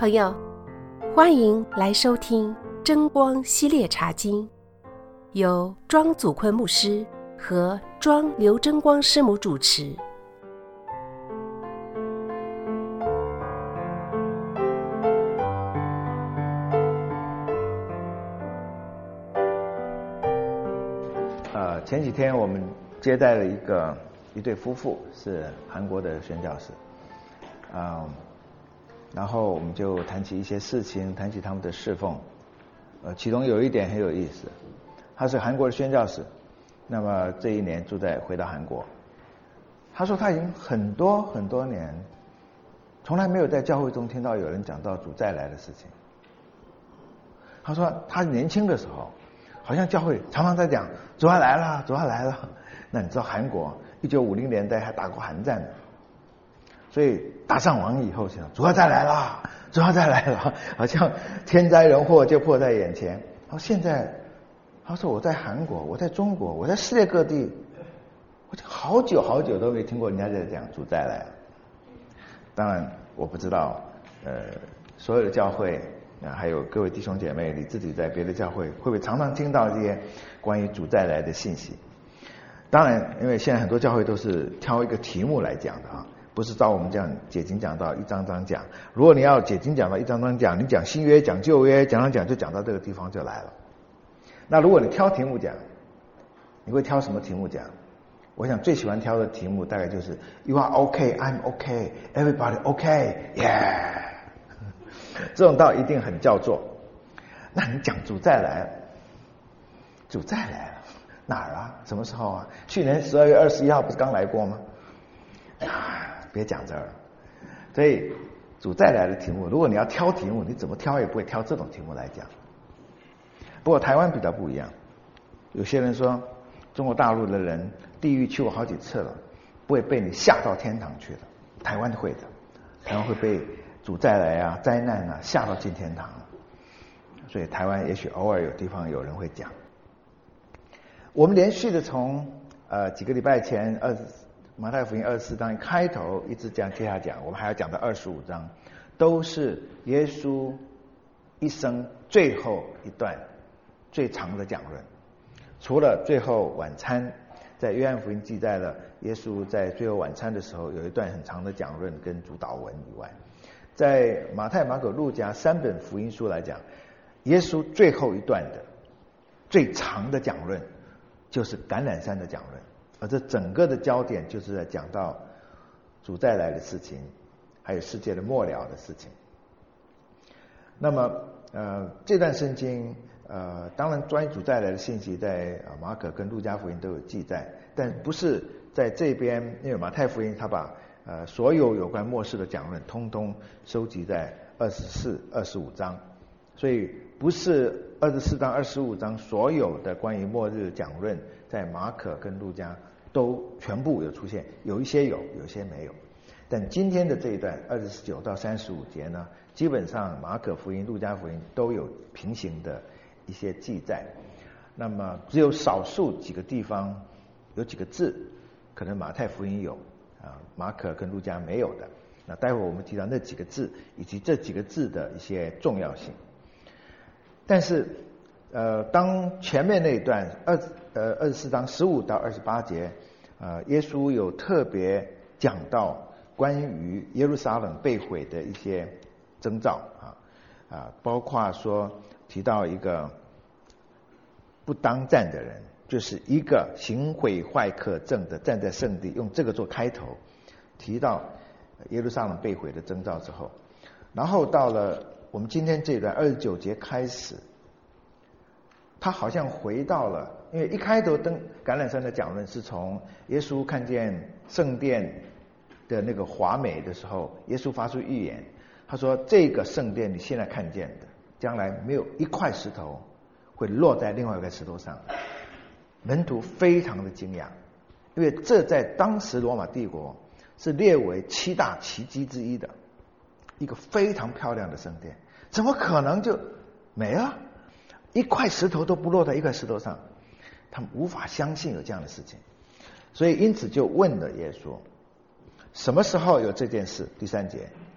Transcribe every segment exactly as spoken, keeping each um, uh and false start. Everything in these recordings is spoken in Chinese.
朋友，欢迎来收听真光系列茶经，由庄祖坤牧师和庄刘真光师母主持。 呃，前几天我们接待了一个一对夫妇，是韩国的宣教士，啊、呃，然后我们就谈起一些事情，谈起他们的侍奉，呃，其中有一点很有意思，他是韩国的宣教士，那么这一年住在回到韩国，他说他已经很多很多年，从来没有在教会中听到有人讲到主再来的事情。他说他年轻的时候，好像教会常常在讲主要来了，主要来了。那你知道韩国一九五零年代还打过韩战呢，所以打上网以后想主要再来了，主要再来了，好像天灾人祸就迫在眼前。然后现在他说我在韩国，我在中国，我在世界各地，我就好久好久都没听过人家在讲主再来了。当然我不知道呃所有的教会啊，还有各位弟兄姐妹，你自己在别的教会会不会常常听到这些关于主再来的信息？当然，因为现在很多教会都是挑一个题目来讲的啊，不是照我们这样解经讲到一章章讲。如果你要解经讲到一章章讲，你讲新约讲旧约，讲讲讲就讲到这个地方就来了。那如果你挑题目讲，你会挑什么题目讲？我想最喜欢挑的题目大概就是 You are okay, I'm okay, everybody okay, yeah。这种倒一定很叫座。那你讲主再来了，主再来了，哪儿啊？什么时候啊？去年十二月二十一号不是刚来过吗？啊，别讲这儿。所以主再来的题目，如果你要挑题目，你怎么挑也不会挑这种题目来讲。不过台湾比较不一样，有些人说中国大陆的人地狱去过好几次了，不会被你吓到天堂去的。台湾会的，台湾会被主再来啊，灾难啊，吓到进天堂了。所以台湾也许偶尔有地方有人会讲。我们连续的从呃几个礼拜前二马太福音二十四章开头一直这样接下讲，我们还要讲到二十五章，都是耶稣一生最后一段最长的讲论。除了最后晚餐，在约翰福音记载了耶稣在最后晚餐的时候有一段很长的讲论跟主祷文以外，在马太、马可、路加三本福音书来讲，耶稣最后一段的最长的讲论就是橄榄山的讲论，而这整个的焦点就是在讲到主再来的事情，还有世界的末了的事情。那么呃这段圣经呃当然关于主再来的信息在马可跟路加福音都有记载，但不是在这边，因为马太福音他把呃所有有关末世的讲论通通收集在二十四、二十五章，所以不是二十四章、二十五章所有的关于末日讲论在马可跟路加都全部有出现，有一些有，有些没有。但今天的这一段二十九到三十五节呢，基本上马可福音、路加福音都有平行的一些记载。那么只有少数几个地方有几个字，可能马太福音有啊，马可跟路加没有的。那待会我们提到那几个字以及这几个字的一些重要性。但是呃当前面那一段二呃二十四章十五到二十八节呃耶稣有特别讲到关于耶路撒冷被毁的一些征兆啊啊包括说提到一个不当站的人，就是一个行毁坏可憎的站在圣地，用这个做开头，提到耶路撒冷被毁的征兆之后，然后到了我们今天这一段二十九节开始，他好像回到了，因为一开头登橄榄山的讲论是从耶稣看见圣殿的那个华美的时候，耶稣发出预言，他说这个圣殿你现在看见的，将来没有一块石头会落在另外一块石头上。门徒非常的惊讶，因为这在当时罗马帝国是列为七大奇迹之一的一个非常漂亮的圣殿，怎么可能就没了？一块石头都不落在一块石头上，他们无法相信有这样的事情，所以因此就问了耶稣，什么时候有这件事？第三节，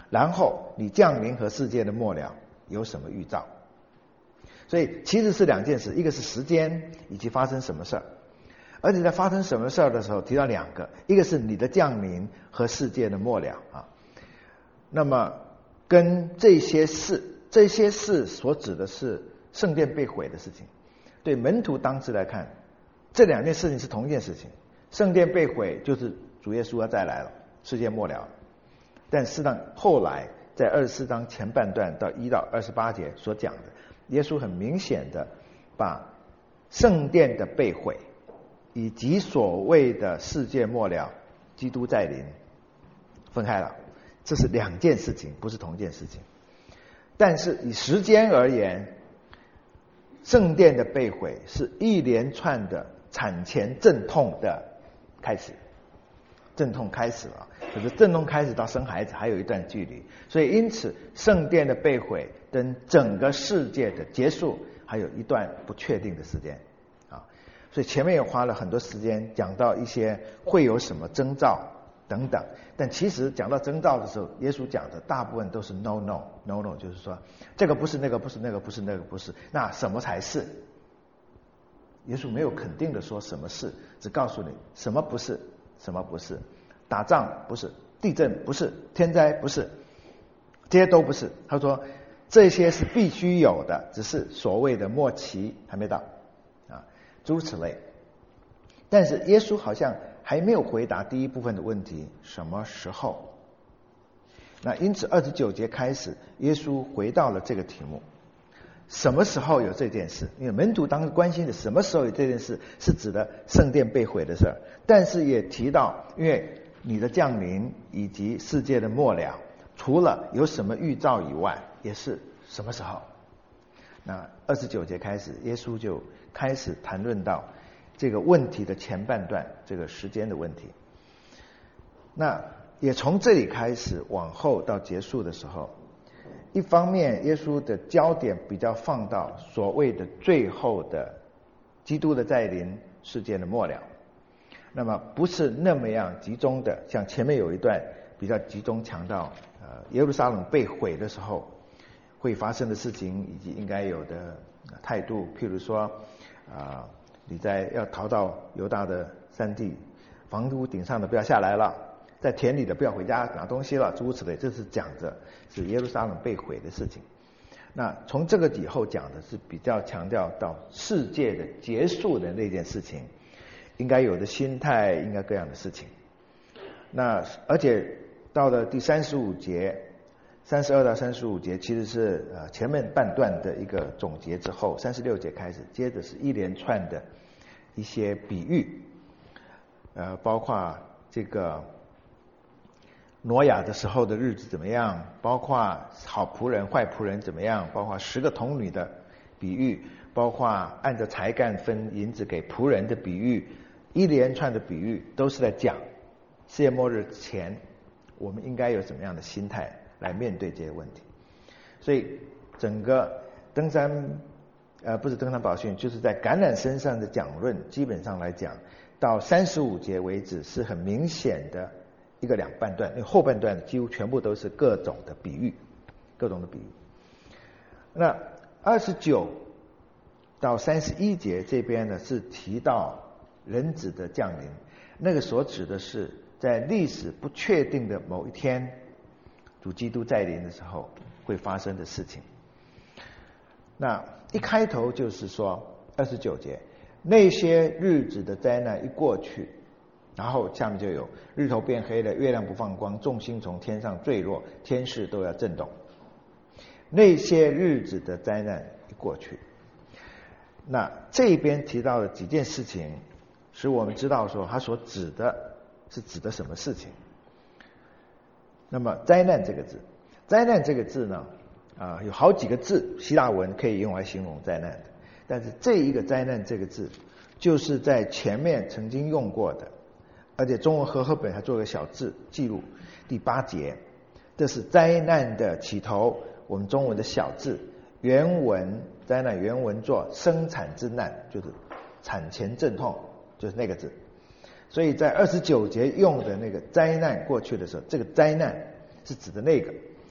然后你降临和世界的末了有什么预兆。所以其实是两件事，一个是时间以及发生什么事儿，而且在发生什么事儿的时候提到两个，一个是你的降临和世界的末了啊。那么跟这些事，这些事所指的是圣殿被毁的事情。对门徒当时来看，这两件事情是同一件事情，圣殿被毁就是主耶稣要再来了，世界末了。但事实上后来在二十四章前半段到一到二十八节所讲的，耶稣很明显的把圣殿的被毁以及所谓的世界末了基督再临分开了，这是两件事情，不是同一件事情。但是以时间而言，圣殿的被毁是一连串的产前阵痛的开始，阵痛开始了，可是阵痛开始到生孩子还有一段距离，所以因此圣殿的被毁跟整个世界的结束还有一段不确定的时间啊。所以前面也花了很多时间讲到一些会有什么征兆等等，但其实讲到征兆的时候，耶稣讲的大部分都是 no no no no， 就是说这个不是，那个不是，那个不是，那个不是，那什么才是？耶稣没有肯定的说什么是，只告诉你什么不是，什么不是，打仗不是，地震不是，天灾不是，这些都不是。他说这些是必须有的，只是所谓的末期还没到啊，诸如此类。但是耶稣好像还没有回答第一部分的问题，什么时候？那因此二十九节开始，耶稣回到了这个题目，什么时候有这件事？因为门徒当时关心的什么时候有这件事，是指的圣殿被毁的事儿，但是也提到，因为你的降临以及世界的末了，除了有什么预兆以外，也是什么时候？那二十九节开始，耶稣就开始谈论到这个问题的前半段，这个时间的问题。那也从这里开始往后到结束的时候，一方面耶稣的焦点比较放到所谓的最后的基督的再临，世界的末了，那么不是那么样集中的，像前面有一段比较集中强调呃耶路撒冷被毁的时候会发生的事情以及应该有的态度，譬如说啊、呃你在要逃到犹大的山地，房屋顶上的不要下来了，在田里的不要回家拿东西了，诸如此类，这是讲着是耶路撒冷被毁的事情。那从这个以后讲的是比较强调到世界的结束的那件事情，应该有的心态，应该各样的事情。那而且到了第三十五节，三十二到三十五节其实是呃前面半段的一个总结之后，三十六节开始，接着是一连串的一些比喻，呃，包括这个挪亚的时候的日子怎么样，包括好仆人坏仆人怎么样，包括十个童女的比喻，包括按照才干分银子给仆人的比喻，一连串的比喻都是在讲世界末日前我们应该有什么样的心态来面对这些问题。所以整个登山呃不是登山宝训，就是在感染身上的讲论，基本上来讲到三十五节为止是很明显的一个两半段，因为后半段几乎全部都是各种的比喻，各种的比喻。那二十九到三十一节这边呢是提到人子的降临，那个所指的是在历史不确定的某一天，主基督再临的时候会发生的事情。那一开头就是说二十九节，那些日子的灾难一过去，然后下面就有日头变黑了，月亮不放光，众星从天上坠落，天势都要震动。那些日子的灾难一过去，那这边提到的几件事情使我们知道说他所指的是指的什么事情。那么灾难这个字，灾难这个字呢啊、呃，有好几个字希腊文可以用来形容灾难的，但是这一个灾难这个字就是在前面曾经用过的，而且中文和合本还做个小字记录，第八节，这是灾难的起头，我们中文的小字，原文灾难原文做生产之难，就是产前阵痛，就是那个字。所以在二十九节用的那个灾难过去的时候，这个灾难是指的那个。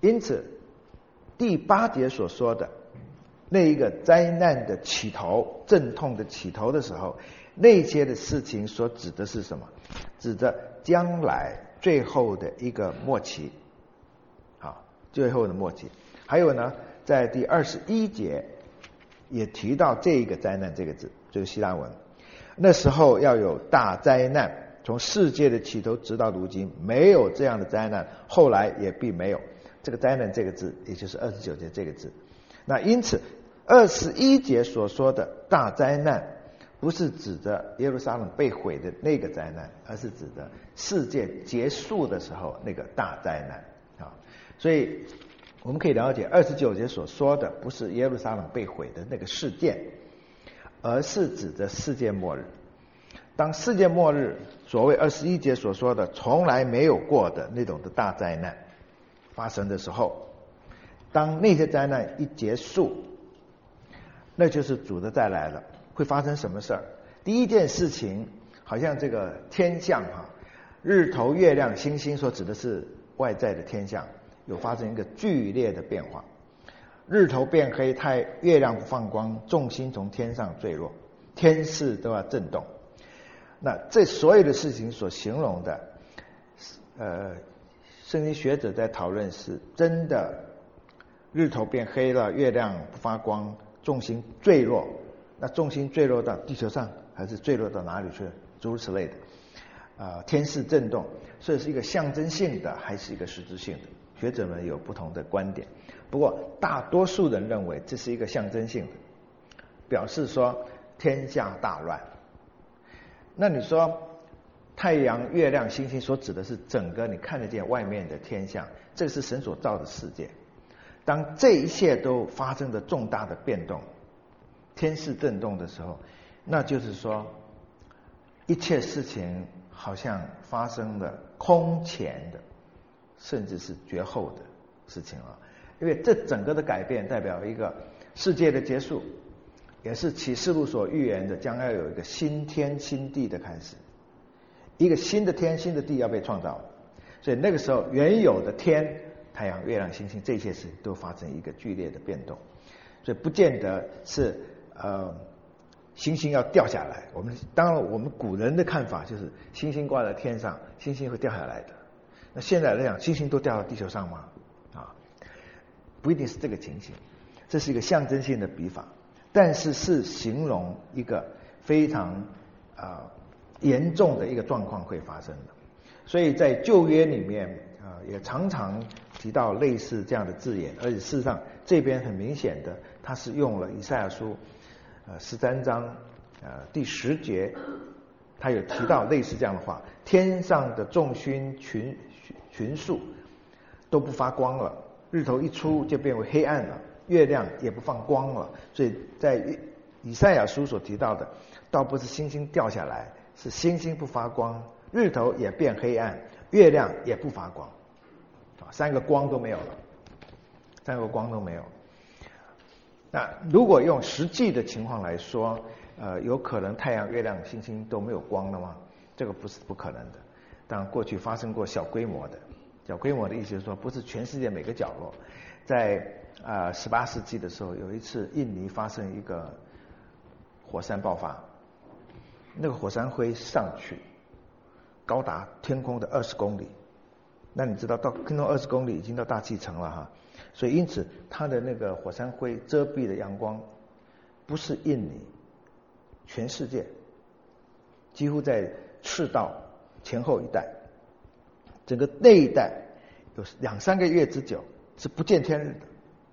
因此第八节所说的那一个灾难的起头，阵痛的起头的时候，那些的事情所指的是什么？指着将来最后的一个末期，好，最后的末期。还有呢，在第二十一节也提到这一个灾难这个字，就是希腊文。那时候要有大灾难，从世界的起头直到如今，没有这样的灾难，后来也必没有。这个灾难这个字，也就是二十九节这个字。那因此二十一节所说的大灾难，不是指着耶路撒冷被毁的那个灾难，而是指着世界结束的时候那个大灾难啊。所以我们可以了解二十九节所说的不是耶路撒冷被毁的那个事件，而是指着世界末日。当世界末日所谓二十一节所说的从来没有过的那种的大灾难发生的时候，当那些灾难一结束，那就是主的再来了。会发生什么事儿？第一件事情，好像这个天象哈，日头、月亮、星星所指的是外在的天象，有发生一个剧烈的变化。日头变黑，太月亮不放光，众星从天上坠落，天势都要震动。那这所有的事情所形容的，呃，圣经学者在讨论是真的日头变黑了，月亮不发光，众星坠落。那众星坠落到地球上，还是坠落到哪里去？诸如此类的，啊、呃，天势震动，所以是一个象征性的，还是一个实质性的？学者们有不同的观点。不过大多数人认为这是一个象征性的，表示说天下大乱。那你说太阳、月亮、星星所指的是整个你看得见外面的天象，这个是神所造的世界。当这一切都发生的重大的变动，天势震动的时候，那就是说一切事情好像发生了空前的，甚至是绝后的事情了。因为这整个的改变代表一个世界的结束，也是启示录所预言的将要有一个新天新地的开始，一个新的天新的地要被创造。所以那个时候原有的天、太阳、月亮、星星这些事都发生一个剧烈的变动。所以不见得是呃星星要掉下来。我们当然我们古人的看法就是星星挂在天上，星星会掉下来的。那现在来讲，星星都掉到地球上吗？啊，不一定是这个情形。这是一个象征性的笔法，但是是形容一个非常啊、呃、严重的一个状况会发生的。所以在旧约里面啊、呃、也常常提到类似这样的字眼，而且事实上这边很明显的，它是用了以赛亚书呃十三章呃第十节，他有提到类似这样的话：天上的众星群群数都不发光了，日头一出就变为黑暗了，月亮也不放光了。所以在以赛亚书所提到的，倒不是星星掉下来，是星星不发光，日头也变黑暗，月亮也不发光，啊，三个光都没有了，三个光都没有。那如果用实际的情况来说，呃，有可能太阳、月亮、星星都没有光了吗？这个不是不可能的。当然，过去发生过小规模的，小规模的意思是说，不是全世界每个角落。在啊十八世纪的时候，有一次印尼发生一个火山爆发，那个火山灰上去，高达天空的二十公里。那你知道到天空二十公里已经到大气层了哈，所以因此它的那个火山灰遮蔽的阳光，不是印尼，全世界几乎在赤道前后一带，整个那一带有两三个月之久是不见天日的，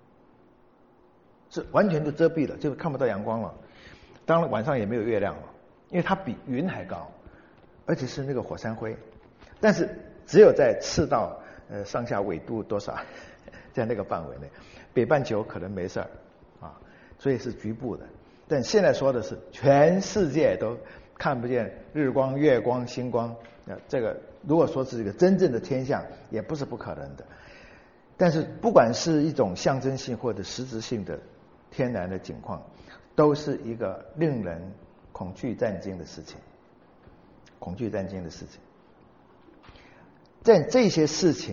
是完全就遮蔽了，就看不到阳光了。当然晚上也没有月亮了，因为它比云还高，而且是那个火山灰。但是只有在赤道呃上下纬度多少，在那个范围内，北半球可能没事儿啊，所以是局部的。但现在说的是全世界都看不见日光、月光、星光，呃，这个如果说是一个真正的天象，也不是不可能的。但是不管是一种象征性或者实质性的天然的景况，都是一个令人恐惧战惊的事情，恐惧战惊的事情。在这些事情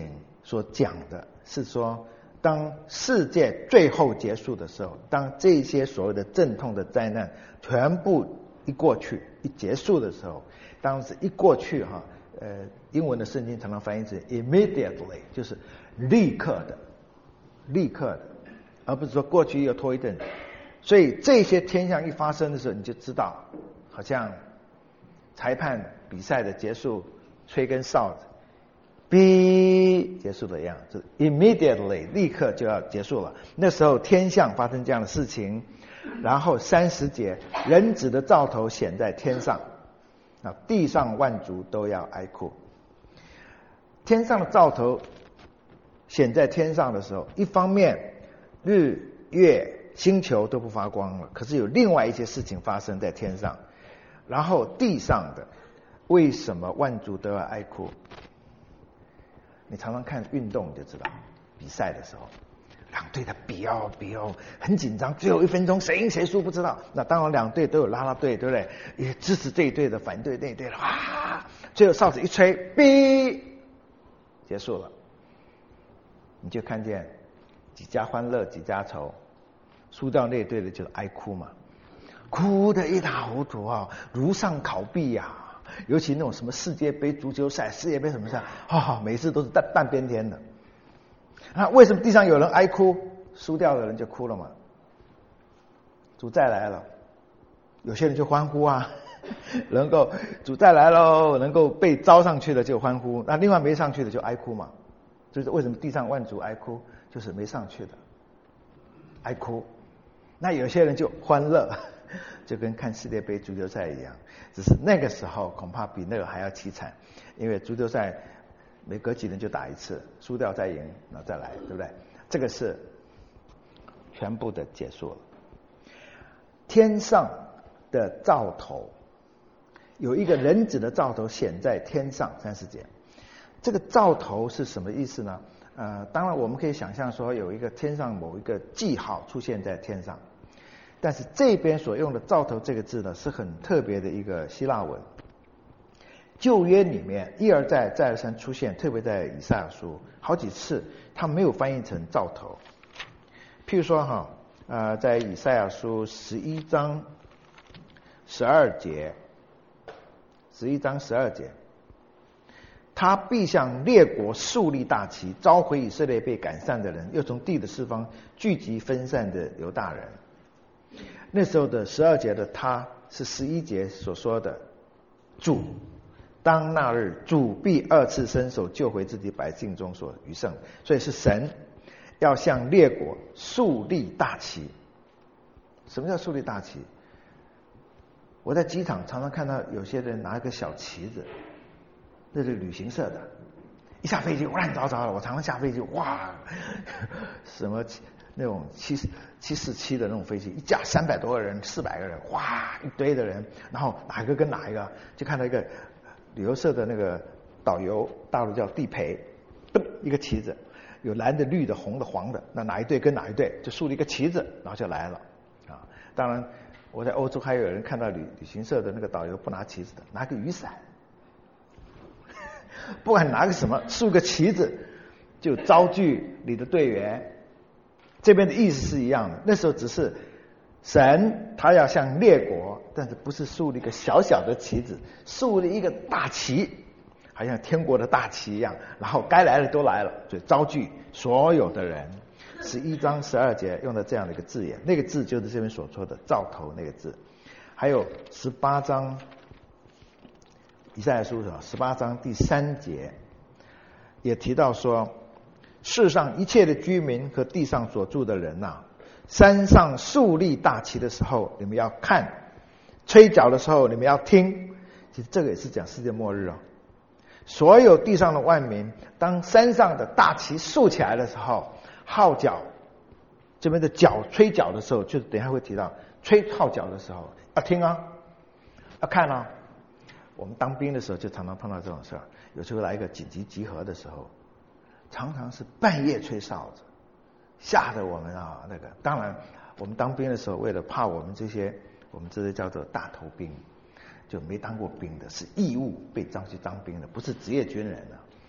所讲的是说，当世界最后结束的时候，当这些所谓的阵痛的灾难全部一过去一结束的时候，当时一过去哈，呃，英文的圣经常常翻译成 immediately， 就是立刻的，立刻的，而不是说过去又拖一阵。所以这些天象一发生的时候，你就知道，好像裁判比赛的结束，吹根哨子，哔结束的样子，就是 immediately 立刻就要结束了。那时候天象发生这样的事情，然后三十节，人子的兆头显在天上，那地上万族都要哀哭。天上的兆头显在天上的时候，一方面日月星球都不发光了，可是有另外一些事情发生在天上，然后地上的为什么万族都要哀哭？你常常看运动你就知道，比赛的时候两队的比哦比哦很紧张，最后一分钟谁赢谁输不知道。那当然两队都有啦啦队，对不对？也支持这一队的，反对那一队的，哇！最后哨子一吹，哔，结束了。你就看见几家欢乐几家愁，输掉那一队的就哀哭嘛，哭得一塌糊涂啊，如上考妣呀、啊。尤其那种什么世界杯足球赛、世界杯什么赛，啊、哦，每次都是半半边天的。那为什么地上有人哀哭？输掉的人就哭了嘛。主再来了，有些人就欢呼啊，能够主再来喽，能够被招上去的就欢呼，那另外没上去的就哀哭嘛。就是为什么地上万族哀哭，就是没上去的哀哭。那有些人就欢乐，就跟看世界杯足球赛一样，只是那个时候恐怕比那个还要凄惨，因为足球赛每隔几年就打一次，输掉再赢，然后再来，对不对？这个是全部的结束了。天上的兆头，有一个人子的兆头显在天上，三十节。这个兆头是什么意思呢？呃，当然我们可以想象说有一个天上某一个记号出现在天上，但是这边所用的兆头这个字呢，是很特别的一个希腊文。旧约里面一而再再而三出现，特别在以赛亚书好几次，它没有翻译成兆头。譬如说哈，呃，在以赛亚书十一章十二节，十一章十二节，他必向列国树立大旗，召回以色列被赶散的人，又从地的四方聚集分散的犹大人。那时候的十二节的他是十一节所说的主，当那日主必二次伸手救回自己百姓中所余剩，所以是神要向列国树立大旗。什么叫树立大旗？我在机场常常看到有些人拿一个小旗子，那是旅行社的，一下飞机乱糟糟了。我常常下飞机，哇，什么那种七七四七的那种飞机，一架三百多个人、四百个人，哇，一堆的人，然后哪一个跟哪一个，就看到一个旅游社的那个导游，大陆叫地陪，噔一个旗子，有蓝的、绿的、红的、黄的，那哪一队跟哪一队，就竖了一个旗子，然后就来了啊。当然，我在欧洲还有人看到旅旅行社的那个导游不拿旗子的，拿个雨伞。不管拿个什么，竖个旗子就招聚你的队员。这边的意思是一样的，那时候只是神他要向列国，但是不是竖了一个小小的旗子，竖了一个大旗，好像天国的大旗一样，然后该来的都来了，所以招聚所有的人。十一章十二节用的这样的一个字眼，那个字就是这边所说的兆头那个字。还有十八章以赛亚书十八章第三节也提到说，世上一切的居民和地上所住的人呐、啊，山上竖立大旗的时候你们要看，吹角的时候你们要听。其实这个也是讲世界末日哦。所有地上的万民，当山上的大旗竖起来的时候，号角，这边的角吹角的时候，就是等一下会提到吹号角的时候要听啊，要看啊。我们当兵的时候就常常碰到这种事儿，有时候来一个紧急集合的时候，常常是半夜吹哨子，吓得我们啊那个。当然，我们当兵的时候，为了怕我们这些我们这些叫做大头兵，就没当过兵的，是义务被招去当兵的，不是职业军人的。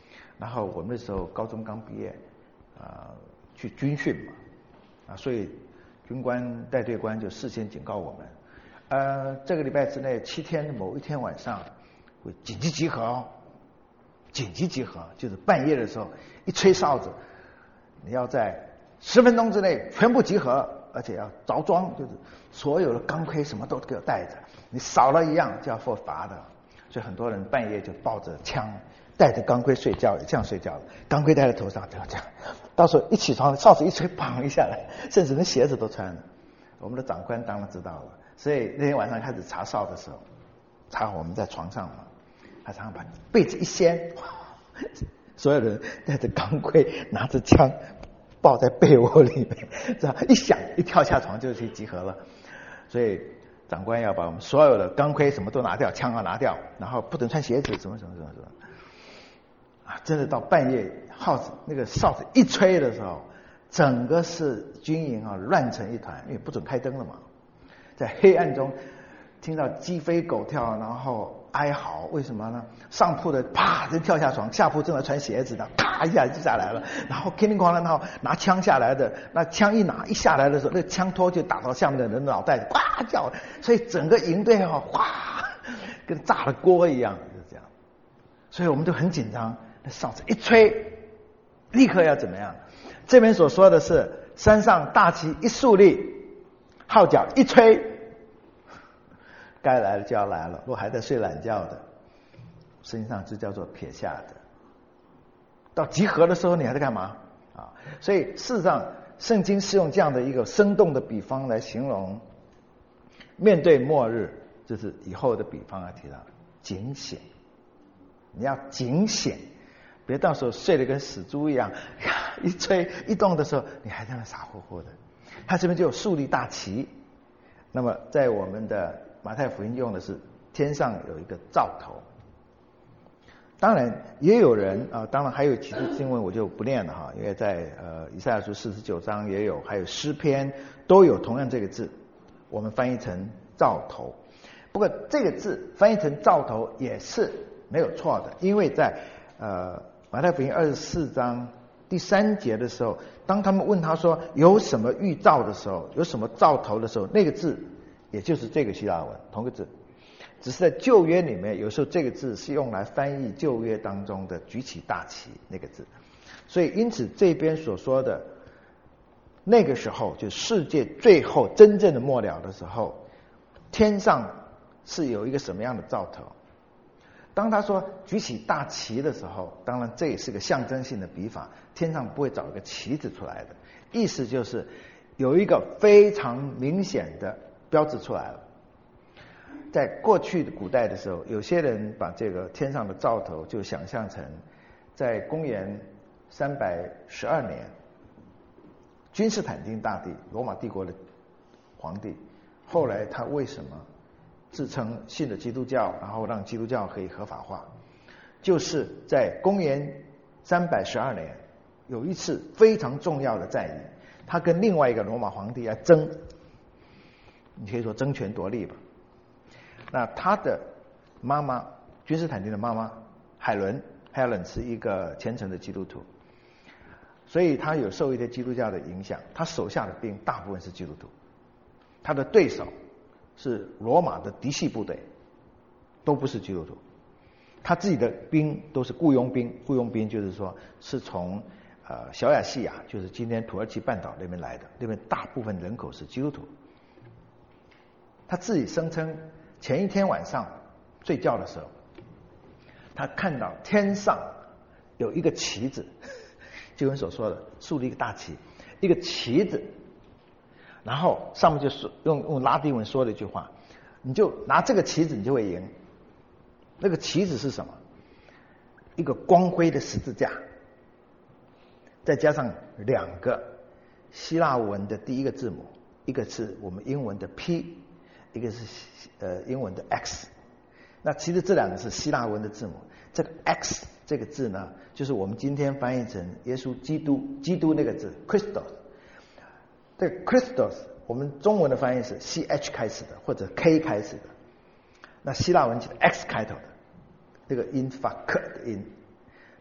然后我们那时候高中刚毕业，啊、呃，去军训嘛，啊，所以军官带队官就事先警告我们，呃，这个礼拜之内七天的某一天晚上会紧急集合哦，紧急集合就是半夜的时候一吹哨子，你要在十分钟之内全部集合，而且要着装，就是所有的钢盔什么都给我带着，你少了一样就要受罚的。所以很多人半夜就抱着枪，带着钢盔睡觉，这样睡觉的，钢盔戴在头上，这样这样，到时候一起床，哨子一吹，砰一下来，甚至连鞋子都穿了。我们的长官当然知道了，所以那天晚上开始查哨的时候，查我们在床上嘛，他常常把被子一掀，所有人带着钢盔，拿着枪，抱在被窝里面，这样一响一跳下床就去集合了。所以长官要把我们所有的钢盔什么都拿掉，枪要拿掉，然后不准穿鞋子，什么什么什么什么。啊，真的到半夜，号子那个哨子一吹的时候，整个是军营啊乱成一团，因为不准开灯了嘛，在黑暗中听到鸡飞狗跳，然后哀嚎，为什么呢？上铺的啪就跳下床，下铺正在穿鞋子的，啪一下就下来了，然后叮铃哐啷，然后拿枪下来的，那枪一拿一下来的时候，那枪托就打到下面的人的脑袋，啪叫，所以整个营队啊，哗，跟炸了锅一样，就是这样。所以我们就很紧张，那哨子一吹，立刻要怎么样？这边所说的是山上大旗一竖立，号角一吹，该来的就要来了。如果还在睡懒觉的，实际上这叫做撇下的。到集合的时候，你还在干嘛啊？所以事实上，圣经是用这样的一个生动的比方来形容面对末日，就是以后的比方来提到警醒。你要警醒，别到时候睡得跟死猪一样，一吹一动的时候，你还在那傻乎乎的。他这边就有树立大旗。那么在我们的马太福音用的是天上有一个兆头。当然也有人啊、呃，当然还有其他经文我就不念了哈，因为在呃以赛亚书四十九章也有，还有诗篇都有同样这个字，我们翻译成兆头。不过这个字翻译成兆头也是没有错的，因为在呃马太福音二十四章第三节的时候，当他们问他说有什么预兆的时候，有什么兆头的时候，那个字也就是这个希腊文同个字，只是在旧约里面有时候这个字是用来翻译旧约当中的举起大旗那个字，所以因此这边所说的那个时候，就世界最后真正的末了的时候，天上是有一个什么样的兆头。当他说举起大旗的时候，当然这也是个象征性的比法，天上不会找一个旗子出来的，意思就是有一个非常明显的标志出来了。在过去的古代的时候，有些人把这个天上的兆头就想象成在公元三百十二年，君士坦丁大帝，罗马帝国的皇帝，后来他为什么自称信了基督教，然后让基督教可以合法化，就是在公元三百十二年有一次非常重要的战役，他跟另外一个罗马皇帝来争，你可以说争权夺利吧。那他的妈妈，君士坦丁的妈妈海伦，海伦是一个虔诚的基督徒，所以他有受一些基督教的影响，他手下的兵大部分是基督徒，他的对手是罗马的嫡系部队，都不是基督徒，他自己的兵都是雇佣兵，雇佣兵就是说是从呃小亚细亚，就是今天土耳其半岛那边来的，那边大部分人口是基督徒。他自己声称前一天晚上睡觉的时候，他看到天上有一个旗子，就跟所说的竖了一个大旗，一个旗子，然后上面就说用用拉丁文说了一句话，你就拿这个旗子你就会赢。那个旗子是什么？一个光辉的十字架，再加上两个希腊文的第一个字母，一个是我们英文的 P， 一个是呃英文的 X。那其实这两个是希腊文的字母，这个 X 这个字呢，就是我们今天翻译成耶稣基督，基督那个字 Christos。这个 Christos 我们中文的翻译是 C H 开始的或者 K 开始的，那希腊文就是 X 开头的，这个音发克的音，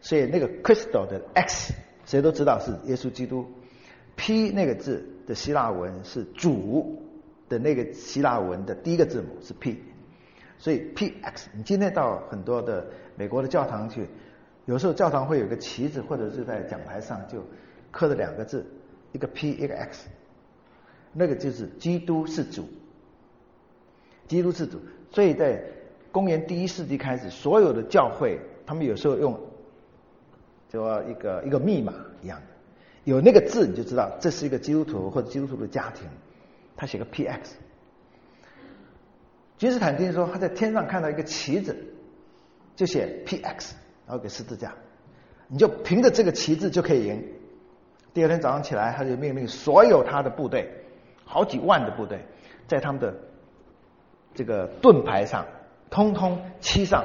所以那个 Christos 的 X 谁都知道是耶稣基督。P 那个字的希腊文是主的那个希腊文的第一个字母是 P， 所以 P X。你今天到很多的美国的教堂去，有时候教堂会有个旗子，或者是在讲台上就刻了两个字，一个 P 一个 X， 那个就是基督是主，基督是主。所以在公元第一世纪开始，所有的教会他们有时候用就一个一个密码一样的，有那个字你就知道这是一个基督徒或者基督徒的家庭，他写个 P X。 君士坦丁说他在天上看到一个旗子，就写 P X， 然后给十字架，你就凭着这个旗帜就可以赢。第二天早上起来，他就命令所有他的部队，好几万的部队，在他们的这个盾牌上通通漆上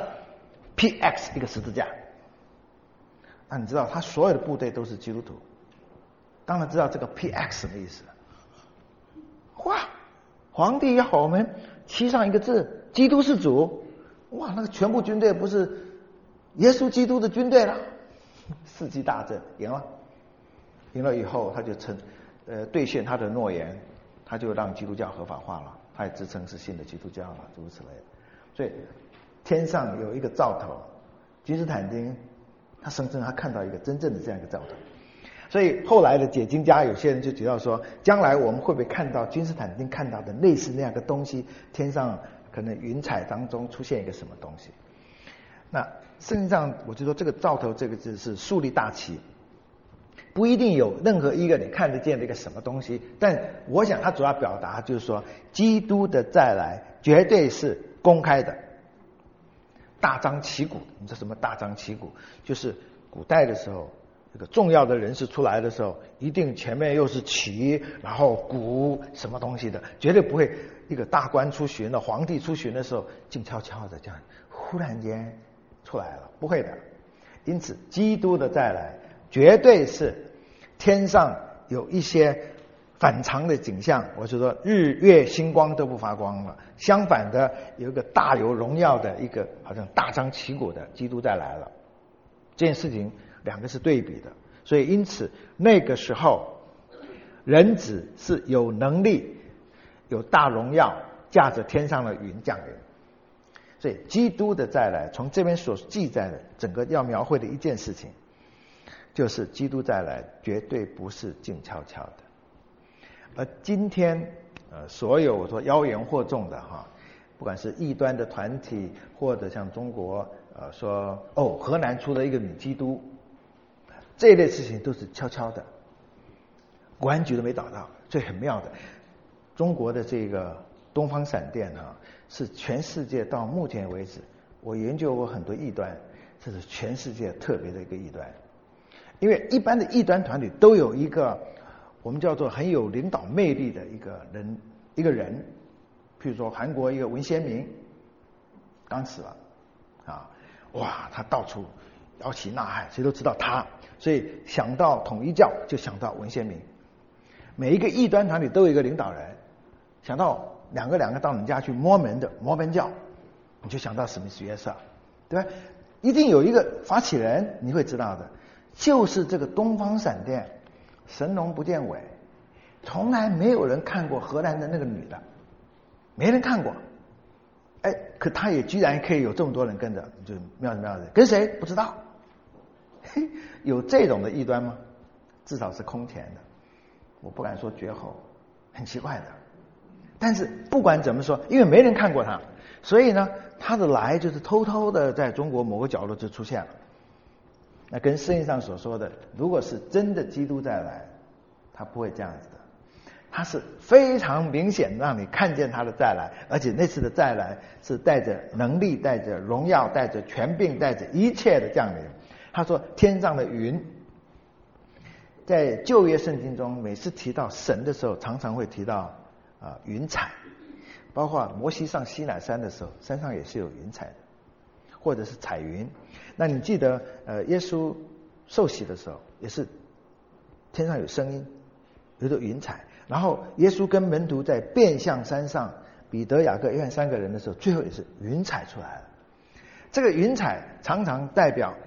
P X 一个十字架。那你知道他所有的部队都是基督徒，当然知道这个 P X 什么意思。哇，皇帝要我们漆上一个字，基督是主，哇，那个全部军队不是耶稣基督的军队了。世纪大战赢了，赢了以后他就称呃兑现他的诺言，他就让基督教合法化了，他也自称是新的基督教了，诸如此类的。所以天上有一个兆头，君士坦丁他声称他看到一个真正的这样一个兆头。所以后来的解经家有些人就觉得说，将来我们会不会看到君士坦丁看到的类似那样的东西，天上可能云彩当中出现一个什么东西。那圣经上我就说这个兆头这个字是树立大旗，不一定有任何一个你看得见的一个什么东西，但我想它主要表达就是说基督的再来绝对是公开的，大张旗鼓。你知道什么大张旗鼓？就是古代的时候这个重要的人士出来的时候，一定前面又是旗，然后鼓什么东西的，绝对不会一个大官出巡的皇帝出巡的时候静悄悄的这样忽然间出来了，不会的。因此基督的再来绝对是天上有一些反常的景象，我就说日月星光都不发光了，相反的有一个大有荣耀的一个好像大张旗鼓的基督再来了。这件事情两个是对比的，所以因此那个时候人子是有能力有大荣耀驾着天上的云降临。所以基督的再来从这边所记载的整个要描绘的一件事情，就是基督再来绝对不是静悄悄的。而今天呃所有我说妖言惑众的哈，不管是异端的团体，或者像中国呃说哦河南出了一个女基督，这一类事情都是悄悄的，国安局都没找到。所以很妙的，中国的这个东方闪电啊，是全世界到目前为止，我研究过很多异端，这是全世界特别的一个异端。因为一般的异端团体都有一个我们叫做很有领导魅力的一个人一个人，譬如说韩国一个文先明刚死了啊，哇，他到处摇旗呐喊，谁都知道他，所以想到统一教就想到文先明。每一个异端团体都有一个领导人，想到两个两个到你家去摸门的摩门教，你就想到史密斯约瑟，对吧？一定有一个发起人，你会知道的，就是这个东方闪电，神龙不见尾，从来没有人看过荷兰的那个女的，没人看过。哎，可他也居然可以有这么多人跟着，就妙妙的，跟谁不知道？嘿，有这种的异端吗？至少是空前的，我不敢说绝后，很奇怪的。但是不管怎么说，因为没人看过他，所以呢，他的来就是偷偷的在中国某个角落就出现了。那跟圣经上所说的，如果是真的基督再来，他不会这样子的，他是非常明显让你看见他的再来，而且那次的再来是带着能力、带着荣耀、带着权柄、带着一切的降临。他说天上的云，在旧约圣经中每次提到神的时候，常常会提到啊云彩，包括摩西上西乃山的时候，山上也是有云彩的，或者是彩云。那你记得呃耶稣受洗的时候，也是天上有声音，有的云彩。然后耶稣跟门徒在变相山上，彼得、雅各、约翰三个人的时候，最后也是云彩出来了。这个云彩常常代表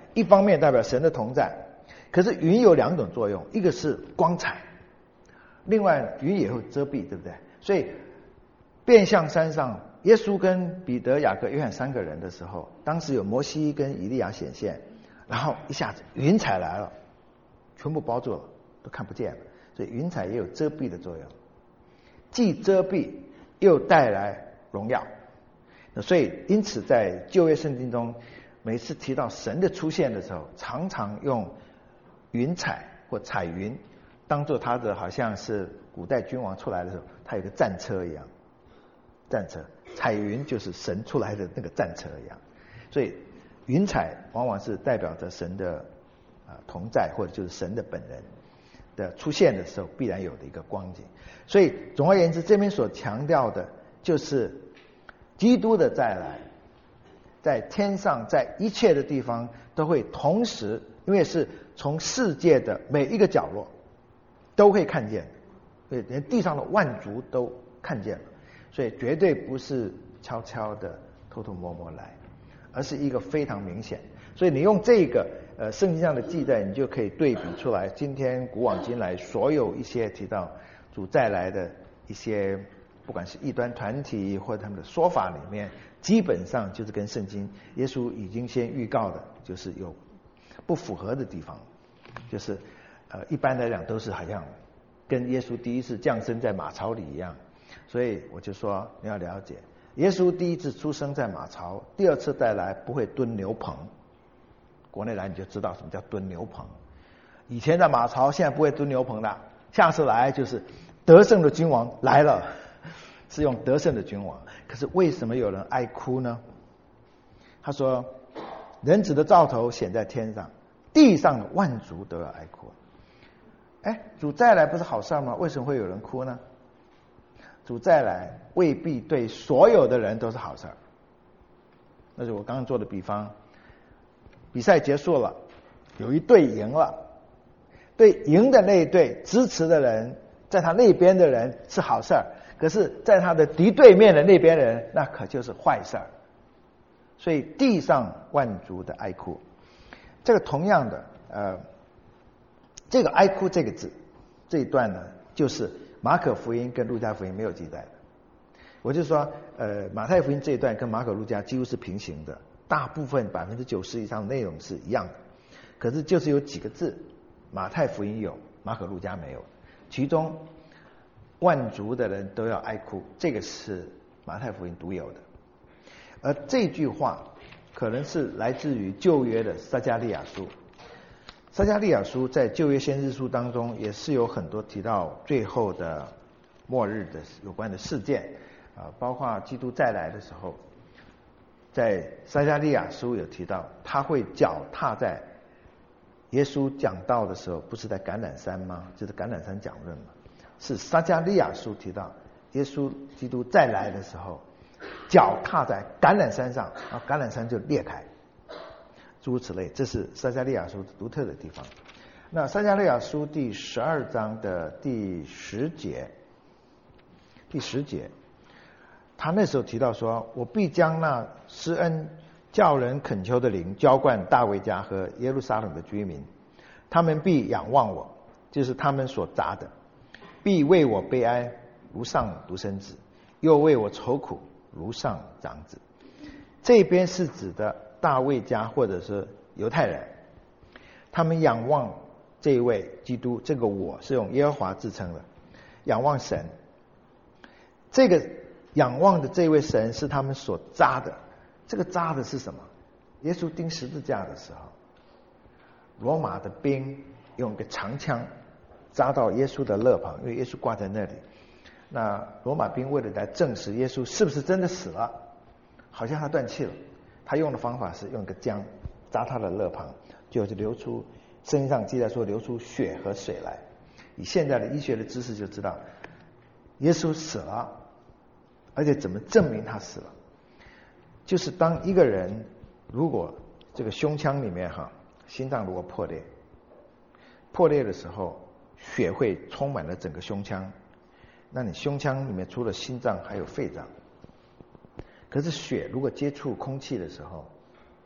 一方面代表神的同在，可是云有两种作用，一个是光彩，另外云也会遮蔽，对不对？所以变相山上，耶稣跟彼得、雅各、约翰三个人的时候，当时有摩西跟以利亚显现，然后一下子云彩来了，全部包住了，都看不见了。所以云彩也有遮蔽的作用，既遮蔽又带来荣耀。所以因此在旧约圣经中，每次提到神的出现的时候，常常用云彩或彩云当做他的，好像是古代君王出来的时候，他有个战车一样。战车，彩云就是神出来的那个战车一样。所以云彩往往是代表着神的啊同在，或者就是神的本人的出现的时候必然有的一个光景。所以总而言之，这边所强调的就是基督的再来，在天上，在一切的地方都会同时，因为是从世界的每一个角落都会看见，所以连地上的万族都看见了。所以绝对不是悄悄的偷偷摸摸来，而是一个非常明显。所以你用这个呃圣经上的记载，你就可以对比出来，今天古往今来所有一些提到主再来的一些，不管是异端团体或者他们的说法里面，基本上就是跟圣经耶稣已经先预告的，就是有不符合的地方，就是呃一般来讲都是好像跟耶稣第一次降生在马槽里一样。所以我就说你要了解，耶稣第一次出生在马槽，第二次再来不会蹲牛棚。国内来你就知道什么叫蹲牛棚。以前在马槽，现在不会蹲牛棚的。下次来就是得胜的君王来了，是用得胜的君王。可是为什么有人爱哭呢？他说，人子的兆头显在天上，地上的万族都要哀哭。哎，主再来不是好事吗？为什么会有人哭呢？主再来未必对所有的人都是好事。那是我刚刚做的比方，比赛结束了，有一队赢了，对赢的那一队支持的人，在他那边的人是好事，可是在他的敌对面的那边人，那可就是坏事。所以地上万族的哀哭，这个同样的呃，这个哀哭这个字这一段呢，就是马可福音跟路加福音没有记载的。我就说呃，马太福音这一段跟马可路加几乎是平行的，大部分百分之九十以上的内容是一样的，可是就是有几个字马太福音有，马可路加没有。其中万族的人都要哀哭，这个是马太福音独有的。而这句话可能是来自于旧约的撒迦利亚书。撒迦利亚书在旧约先知书当中也是有很多提到最后的末日的有关的事件啊，包括基督再来的时候，在撒迦利亚书有提到他会脚踏在耶稣讲道的时候，不是在橄榄山吗？就是橄榄山讲论嘛。是撒迦利亚书提到耶稣基督再来的时候，脚踏在橄榄山上，然后橄榄山就裂开，诸如此类。这是撒迦利亚书独特的地方。那撒迦利亚书第十二章的第十节，第十节，他那时候提到说，我必将那施恩叫人恳求的灵浇灌大卫家和耶路撒冷的居民，他们必仰望我，就是他们所砸的，必为我悲哀，如上独生子，又为我愁苦，如上长子。这边是指的大卫家或者是犹太人，他们仰望这一位基督，这个我是用耶和华自称的，仰望神。这个仰望的这位神是他们所扎的，这个扎的是什么？耶稣钉十字架的时候，罗马的兵用一个长枪扎到耶稣的肋旁，因为耶稣挂在那里。那罗马兵为了来证实耶稣是不是真的死了，好像他断气了，他用的方法是用一个浆扎他的肋旁，就是流出，圣经上记载说流出血和水来。以现在的医学的知识就知道，耶稣死了，而且怎么证明他死了？就是当一个人如果这个胸腔里面哈，心脏如果破裂，破裂的时候，血会充满了整个胸腔。那你胸腔里面除了心脏还有肺脏，可是血如果接触空气的时候，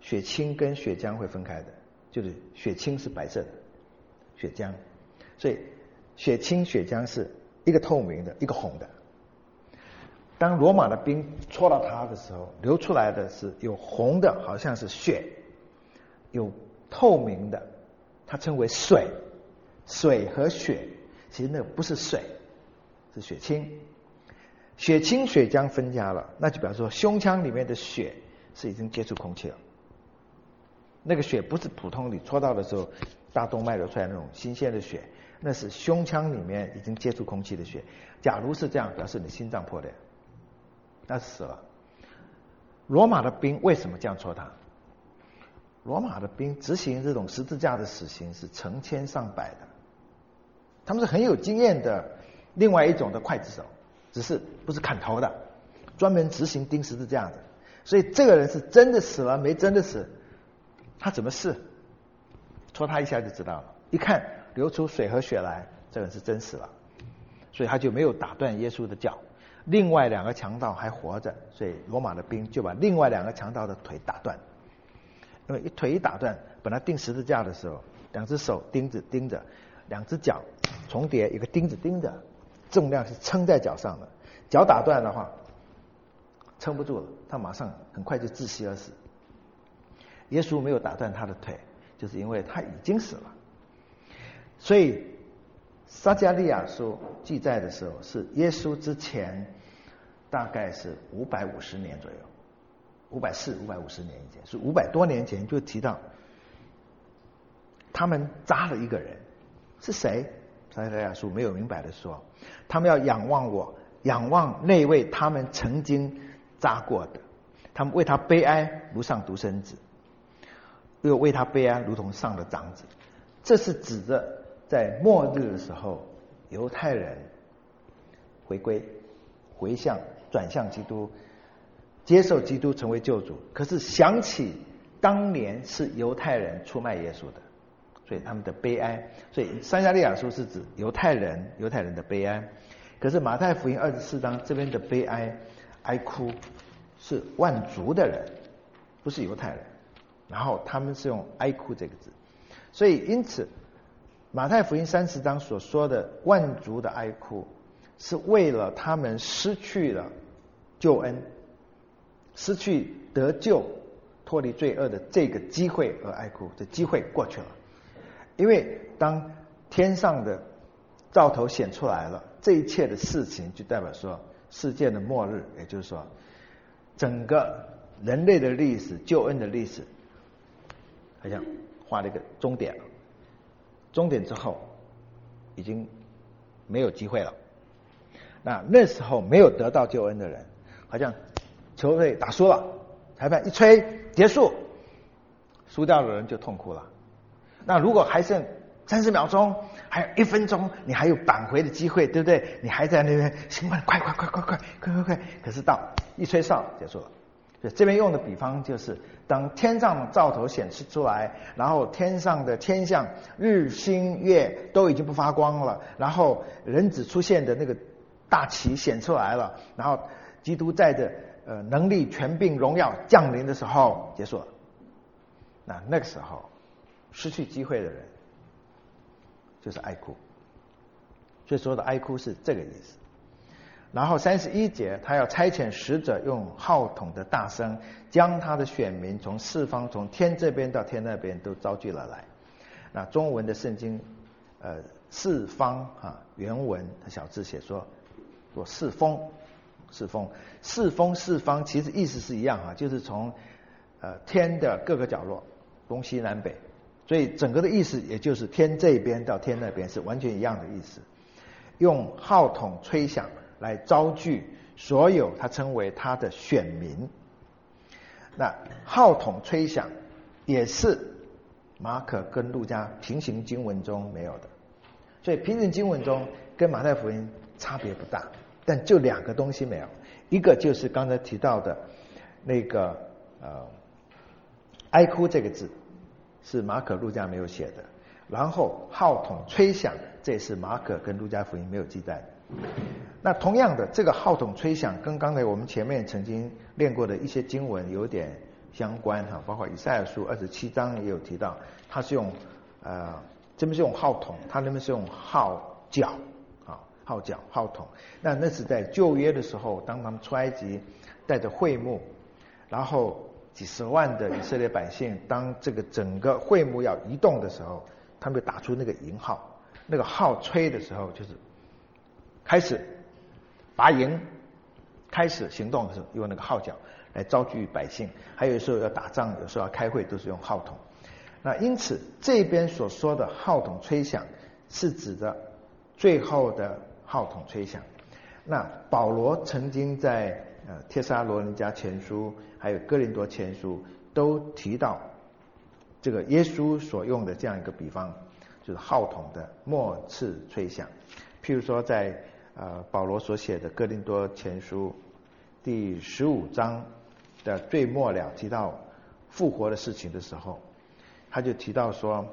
血清跟血浆会分开的，就是血清是白色的，血浆，所以血清血浆是一个透明的，一个红的。当罗马的兵戳到它的时候，流出来的是有红的，好像是血，有透明的，它称为水。水和血其实那个不是水，是血清。血清血浆分家了，那就表示说胸腔里面的血是已经接触空气了。那个血不是普通你戳到的时候大动脉流出来那种新鲜的血，那是胸腔里面已经接触空气的血。假如是这样，表示你心脏破裂，那死了。罗马的兵为什么这样戳他？罗马的兵执行这种十字架的死刑是成千上百的，他们是很有经验的另外一种的刽子手，只是不是砍头的，专门执行钉十字架的。所以这个人是真的死了没真的死，他怎么试？戳他一下就知道了，一看流出水和血来，这个人是真死了，所以他就没有打断耶稣的脚。另外两个强盗还活着，所以罗马的兵就把另外两个强盗的腿打断。因为一腿一打断，本来钉十字架的时候，两只手钉子钉着，两只脚重叠，一个钉子钉着，重量是撑在脚上的。脚打断的话，撑不住了，他马上很快就窒息而死。耶稣没有打断他的腿，就是因为他已经死了。所以撒迦利亚书记载的时候，是耶稣之前大概是五百五十年左右。五百四、五百五十年以前，是五百多年前就提到，他们扎了一个人，是谁？撒迦利亚书没有明白的说，他们要仰望我，仰望那位他们曾经扎过的，他们为他悲哀，如上独生子，又为他悲哀，如同上了长子。这是指着在末日的时候，犹太人回归、回向、转向基督。接受基督成为救主，可是想起当年是犹太人出卖耶稣的，所以他们的悲哀。所以撒迦利亚书是指犹太人，犹太人的悲哀。可是马太福音二十四章这边的悲哀、哀哭是万族的人，不是犹太人。然后他们是用哀哭这个字，所以因此马太福音三十章所说的万族的哀哭，是为了他们失去了救恩。失去得救、脱离罪恶的这个机会而哀哭，这机会过去了。因为当天上的兆头显出来了，这一切的事情就代表说世界的末日，也就是说整个人类的历史、救恩的历史，好像画了一个终点了。终点之后，已经没有机会了。那那时候没有得到救恩的人，好像球队打输了，裁判一吹结束，输掉的人就痛哭了。那如果还剩三十秒钟，还有一分钟，你还有扳回的机会，对不对？你还在那边兴奋，快快快快快快快快！可是到一吹哨结束了。所以这边用的比方就是，当天上的兆头显示出来，然后天上的天象、日星月都已经不发光了，然后人子出现的那个大旗显出来了，然后基督载着呃能力、权柄、荣耀降临的时候结束了。那那个时候失去机会的人就是哀哭，所以说的哀哭是这个意思。然后三十一节，他要差遣使者用号筒的大声，将他的选民从四方，从天这边到天那边都招聚了来。那中文的圣经呃四方啊，原文的小字写说说四风，四风四风四方，其实意思是一样啊，就是从呃天的各个角落，东西南北，所以整个的意思也就是天这边到天那边是完全一样的意思。用号筒吹响来招聚所有他称为他的选民。那号筒吹响也是马可跟路加平行经文中没有的，所以平行经文中跟马太福音差别不大，但就两个东西没有，一个就是刚才提到的那个呃哀哭这个字是马可路加没有写的，然后号筒吹响这也是马可跟路加福音没有记载的。那同样的，这个号筒吹响跟刚才我们前面曾经练过的一些经文有点相关哈，包括以赛亚书二十七章也有提到，它是用呃这边是用号筒，它那边是用号角啊，号角号筒。那那是在旧约的时候，当他们出埃及带着会幕，然后几十万的以色列百姓，当这个整个会幕要移动的时候，他们就打出那个营号，那个号吹的时候就是开始拔营，开始行动的时候用那个号角来招聚百姓，还有时候要打仗，有时候要开会，都是用号筒。那因此这边所说的号筒吹响，是指的最后的号筒吹响。那保罗曾经在呃帖撒罗尼迦前书还有哥林多前书都提到这个耶稣所用的这样一个比方，就是号筒的末次吹响。譬如说在呃保罗所写的哥林多前书第十五章的最末了提到复活的事情的时候，他就提到说，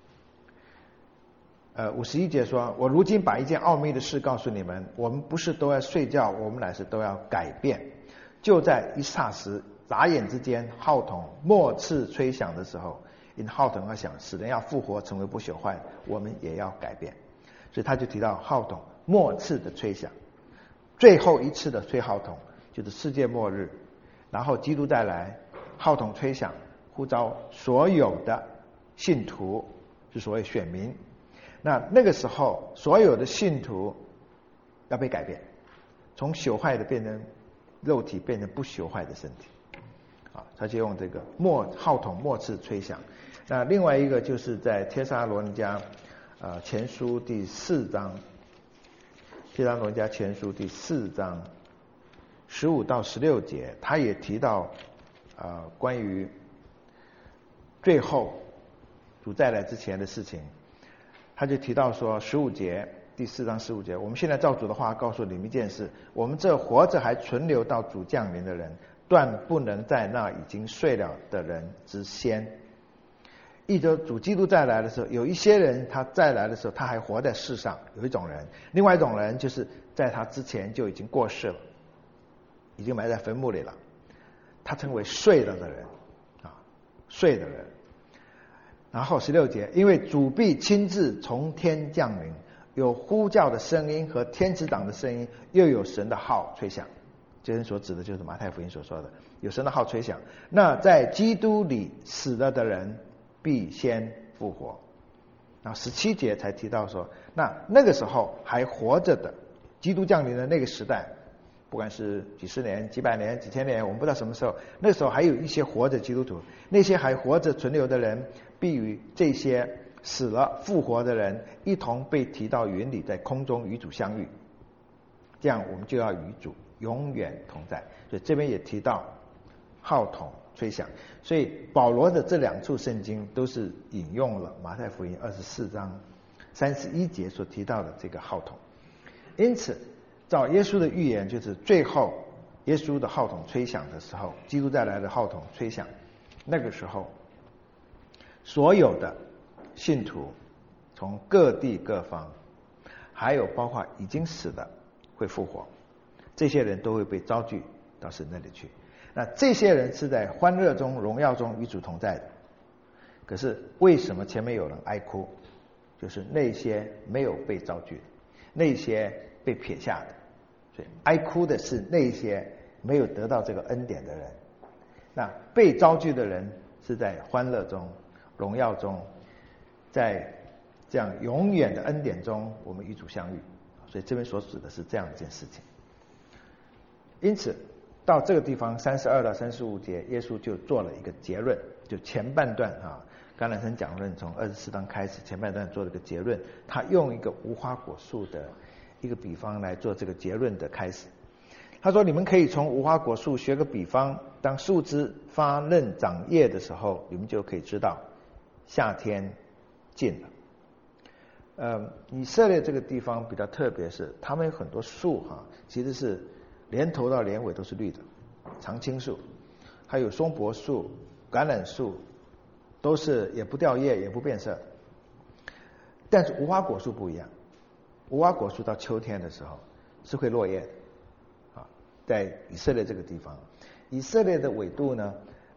呃五十一节说，我如今把一件奥秘的事告诉你们，我们不是都要睡觉，我们乃是都要改变。就在一霎时眨眼之间，号筒末次吹响的时候，因号筒要响，使人要复活成为不朽坏，我们也要改变。所以他就提到号筒末次的吹响，最后一次的吹号筒就是世界末日，然后基督再来，号筒吹响，呼召所有的信徒，是所谓选民。那那个时候所有的信徒要被改变，从朽坏的变成肉体，变成不朽坏的身体啊，他就用这个末号筒末次吹响。那另外一个就是在帖撒罗尼迦呃前书第四章，帖撒罗尼迦前书第四章十五到十六节，他也提到呃关于最后主再来之前的事情。他就提到说，十五节第四章十五节，我们现在照主的话告诉你们一件事，我们这活着还存留到主降临的人，断不能在那已经睡了的人之先。一周主基督再来的时候，有一些人他再来的时候他还活在世上，有一种人；另外一种人就是在他之前就已经过世了，已经埋在坟墓里了，他称为睡了的人啊，睡的人。然后十六节，因为主必亲自从天降临，有呼叫的声音和天使长的声音，又有神的号吹响。这边所指的就是马太福音所说的，有神的号吹响。那在基督里死了的人必先复活。然后十七节才提到说，那那个时候还活着的，基督降临的那个时代，不管是几十年、几百年、几千年，我们不知道什么时候，那时候还有一些活着基督徒，那些还活着存留的人，必与这些死了复活的人一同被提到云里，在空中与主相遇，这样我们就要与主永远同在。所以这边也提到号筒吹响，所以保罗的这两处圣经都是引用了马太福音二十四章三十一节所提到的这个号筒。因此照耶稣的预言，就是最后耶稣的号筒吹响的时候，基督再来的号筒吹响，那个时候所有的信徒从各地各方，还有包括已经死的会复活，这些人都会被召聚到神那里去。那这些人是在欢乐中、荣耀中与主同在的。可是为什么前面有人哀哭？就是那些没有被召聚的，那些被撇下的。所以哀哭的是那些没有得到这个恩典的人。那被召聚的人是在欢乐中、荣耀中，在这样永远的恩典中，我们与主相遇。所以这边所指的是这样一件事情。因此到这个地方三十二到三十五节，耶稣就做了一个结论，就前半段啊，橄榄山讲论从二十四章开始，前半段做了一个结论，他用一个无花果树的一个比方来做这个结论的开始。他说，你们可以从无花果树学个比方，当树枝发嫩长叶的时候，你们就可以知道夏天近了。呃，以色列这个地方比较特别，是他们有很多树哈，其实是连头到连尾都是绿的，常青树，还有松柏树、橄榄树，都是也不掉叶也不变色。但是无花果树不一样，无花果树到秋天的时候是会落叶的啊。在以色列这个地方，以色列的纬度呢，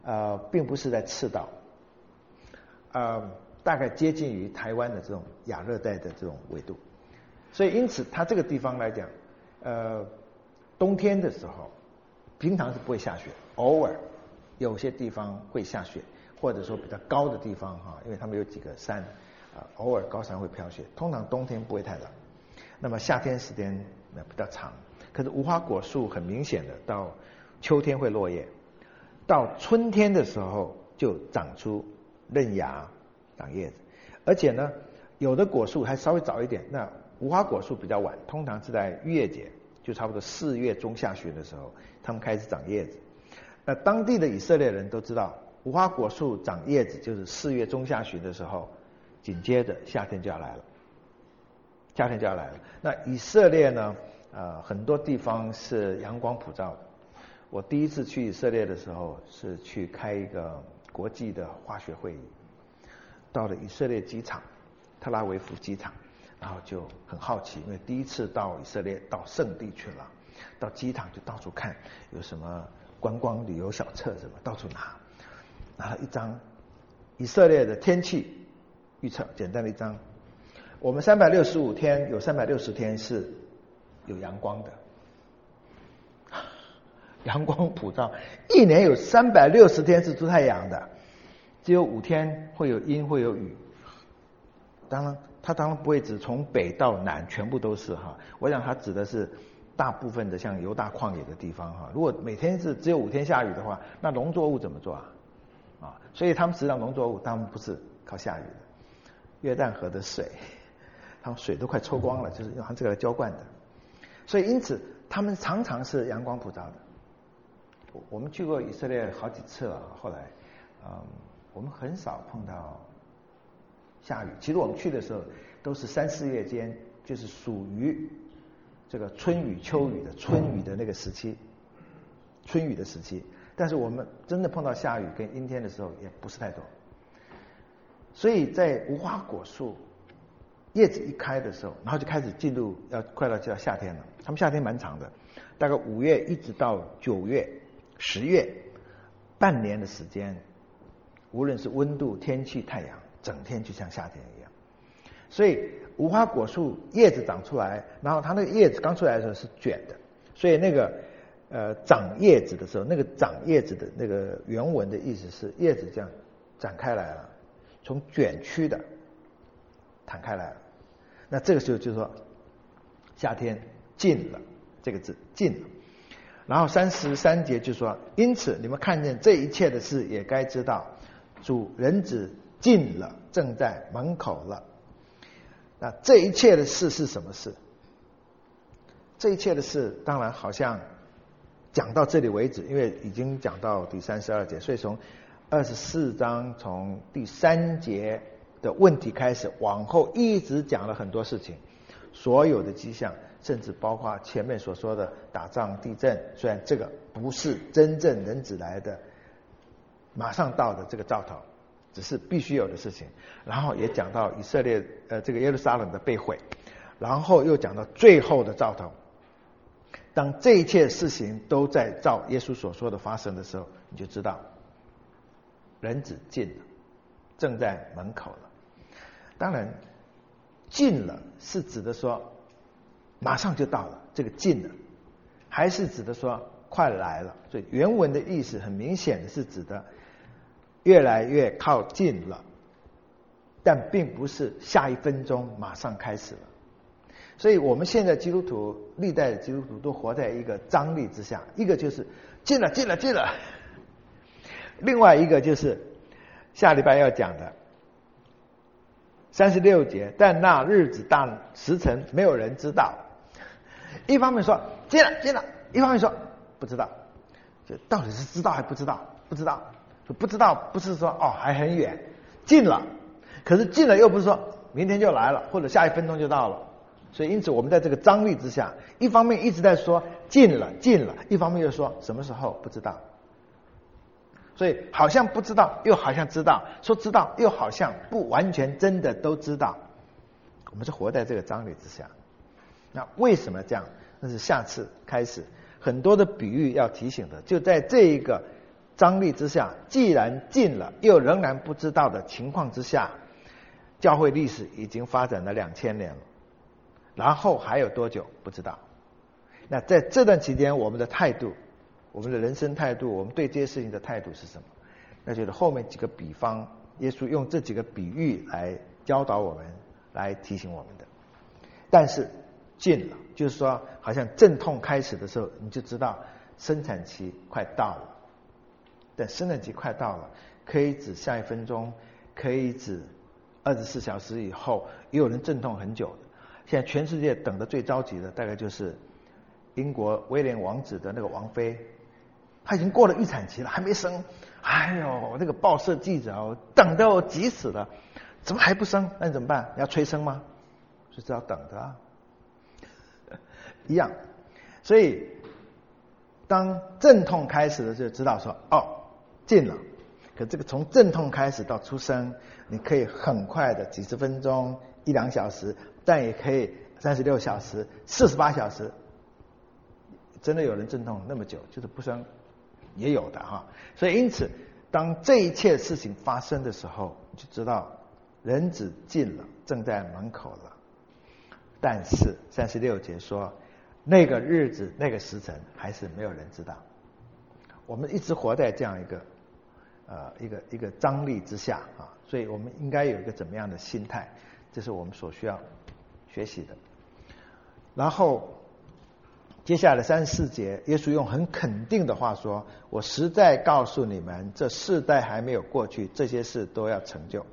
呃，并不是在赤道，呃，大概接近于台湾的这种亚热带的这种纬度，所以因此它这个地方来讲，呃，冬天的时候，平常是不会下雪，偶尔有些地方会下雪，或者说比较高的地方哈，因为他们有几个山，啊、呃，偶尔高山会飘雪，通常冬天不会太冷，那么夏天时间比较长，可是无花果树很明显的到秋天会落叶。到春天的时候就长出嫩芽、长叶子，而且呢，有的果树还稍微早一点。那无花果树比较晚，通常是在逾越节，就差不多四月中下旬的时候，它们开始长叶子。那当地的以色列人都知道，无花果树长叶子就是四月中下旬的时候，紧接着夏天就要来了，夏天就要来了。那以色列呢，呃，很多地方是阳光普照的。我第一次去以色列的时候，是去开一个国际的化学会议，到了以色列机场，特拉维夫机场，然后就很好奇，因为第一次到以色列，到圣地去了，到机场就到处看有什么观光旅游小册什么，到处拿，拿了一张以色列的天气预测，简单的一张。我们三百六十五天有三百六十天是有阳光的。阳光普照，一年有三百六十天是出太阳的，只有五天会有阴会有雨。当然，它当然不会指从北到南全部都是哈，我想它指的是大部分的像犹大旷野的地方哈。如果每天是只有五天下雨的话，那农作物怎么做啊？啊，所以他们实际上农作物他们不是靠下雨的，约旦河的水，他们水都快抽光了，就是用它这个来浇灌的。所以因此他们常常是阳光普照的。我们去过以色列好几次了，后来，嗯，我们很少碰到下雨。其实我们去的时候都是三四月间，就是属于这个春雨秋雨的春雨的那个时期，春雨的时期。但是我们真的碰到下雨跟阴天的时候也不是太多。所以在无花果树叶子一开的时候，然后就开始进入要快到到夏天了。他们夏天蛮长的，大概五月一直到九月。十月，半年的时间，无论是温度、天气、太阳，整天就像夏天一样。所以无花果树叶子长出来，然后它那个叶子刚出来的时候是卷的，所以那个呃长叶子的时候，那个长叶子的那个原文的意思是叶子这样展开来了，从卷曲的弹开来了。那这个时候就是说夏天近了，这个字近了。然后三十三节就说，因此你们看见这一切的事，也该知道主人子近了，正在门口了。那这一切的事是什么事？这一切的事当然好像讲到这里为止，因为已经讲到第三十二节，所以从二十四章从第三节的问题开始，往后一直讲了很多事情，所有的迹象，甚至包括前面所说的打仗、地震，虽然这个不是真正人子来的马上到的这个兆头，只是必须有的事情。然后也讲到以色列呃这个耶路撒冷的被毁，然后又讲到最后的兆头。当这一切事情都在照耶稣所说的发生的时候，你就知道人子近了，正在门口了。当然近了是指的说马上就到了，这个近了，还是指的说快来了。所以原文的意思很明显的是指的越来越靠近了，但并不是下一分钟马上开始了。所以我们现在基督徒，历代的基督徒都活在一个张力之下，一个就是近了近了近了，另外一个就是下礼拜要讲的三十六节，但那日子大时辰没有人知道。一方面说近了近了，一方面说不知道，就到底是知道还不知道？不知道，不知道不是说哦还很远，近了，可是近了又不是说明天就来了，或者下一分钟就到了。所以因此我们在这个张力之下，一方面一直在说近了近了，一方面又说什么时候不知道。所以好像不知道又好像知道，说知道又好像不完全真的都知道。我们是活在这个张力之下。那为什么这样？那是下次开始很多的比喻要提醒的，就在这一个张力之下，既然近了，又仍然不知道的情况之下，教会历史已经发展了两千年了，然后还有多久不知道。那在这段期间，我们的态度，我们的人生态度，我们对这些事情的态度是什么？那就是后面几个比方，耶稣用这几个比喻来教导我们，来提醒我们的。但是近了，就是说好像阵痛开始的时候，你就知道生产期快到了。但生产期快到了，可以指下一分钟，可以指二十四小时以后，也有人阵痛很久的。现在全世界等得最着急的，大概就是英国威廉王子的那个王妃，她已经过了预产期了，还没生。哎呦，那个报社记者哦，等得我急死了，怎么还不生？那你怎么办？你要催生吗？就只好等着啊，一样。所以当阵痛开始的时候，知道说哦近了。可这个从阵痛开始到出生，你可以很快的几十分钟、一两小时，但也可以三十六小时、四十八小时。真的有人阵痛那么久，就是不生，也有的哈。所以因此，当这一切事情发生的时候，你就知道人子近了，正在门口了。但是三十六节说，那个日子、那个时辰，还是没有人知道。我们一直活在这样一个呃一个一个张力之下啊，所以我们应该有一个怎么样的心态，这是我们所需要学习的。然后接下来的三十四节，耶稣用很肯定的话说：“我实在告诉你们，这世代还没有过去，这些事都要成就。”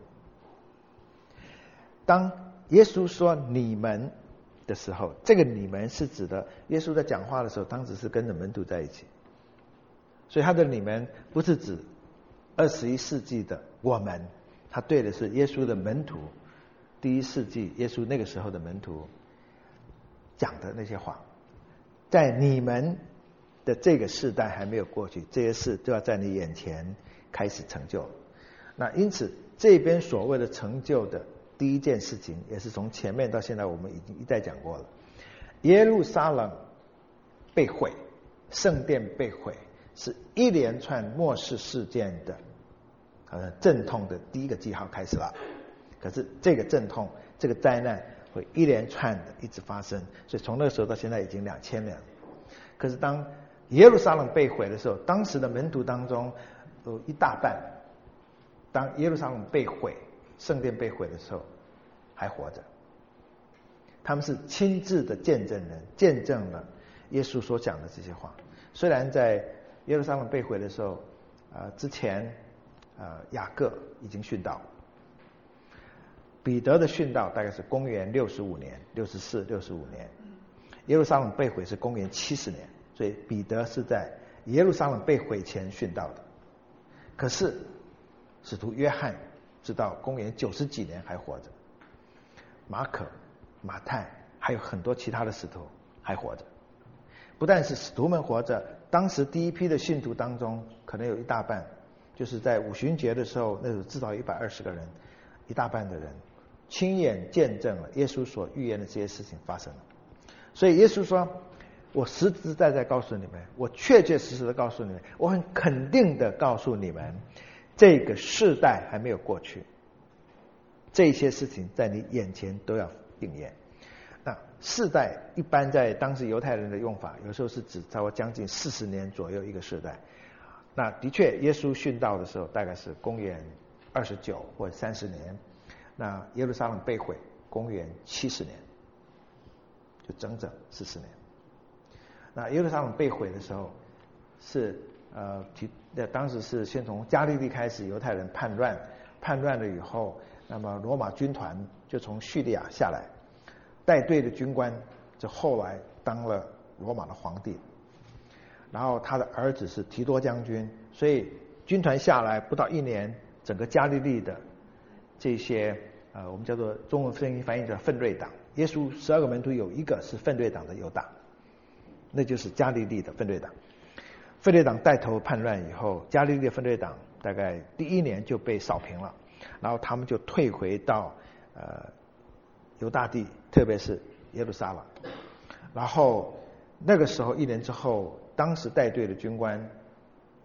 当耶稣说“你们”的时候，这个“你们”是指的耶稣在讲话的时候，当时是跟着门徒在一起，所以他的“你们”不是指二十一世纪的我们，他对的是耶稣的门徒，第一世纪耶稣那个时候的门徒讲的那些话。在你们的这个世代还没有过去，这些事都要在你眼前开始成就。那因此这边所谓的成就的第一件事情，也是从前面到现在我们已经一再讲过了。耶路撒冷被毁，圣殿被毁，是一连串末世事件的呃阵痛的第一个记号开始了。可是这个阵痛，这个灾难会一连串的一直发生，所以从那个时候到现在已经两千年了。可是当耶路撒冷被毁的时候，当时的门徒当中有一大半，当耶路撒冷被毁、圣殿被毁的时候还活着，他们是亲自的见证人，见证了耶稣所讲的这些话。虽然在耶路撒冷被毁的时候，呃之前呃雅各已经殉道，彼得的殉道大概是公元六十五年、六十四、六十五年，耶路撒冷被毁是公元七十年，所以彼得是在耶路撒冷被毁前殉道的。可是使徒约翰直到公元九十几年还活着，马可、马太还有很多其他的使徒还活着。不但是使徒们活着，当时第一批的信徒当中，可能有一大半，就是在五旬节的时候，那时候至少一百二十个人，一大半的人亲眼见证了耶稣所预言的这些事情发生了。所以耶稣说，我实实在在告诉你们，我确确实实的告诉你们，我很肯定的告诉你们，这个世代还没有过去，这些事情在你眼前都要应验。那世代一般在当时犹太人的用法，有时候是指差不多将近四十年左右一个世代。那的确耶稣殉道的时候大概是公元二十九或者三十年，那耶路撒冷被毁公元七十年，就整整四十年。那耶路撒冷被毁的时候是呃提当时是先从加利利开始，犹太人叛乱，叛乱了以后，那么罗马军团就从叙利亚下来，带队的军官就后来当了罗马的皇帝，然后他的儿子是提多将军，所以军团下来不到一年，整个加利利的这些呃我们叫做中文翻译翻译叫奋锐党，耶稣十二个门徒有一个是奋锐党的犹大，那就是加利利的奋锐党。奋锐党带头叛乱以后，加利利的奋锐党大概第一年就被扫平了，然后他们就退回到呃犹大地，特别是耶路撒冷。然后那个时候一年之后，当时带队的军官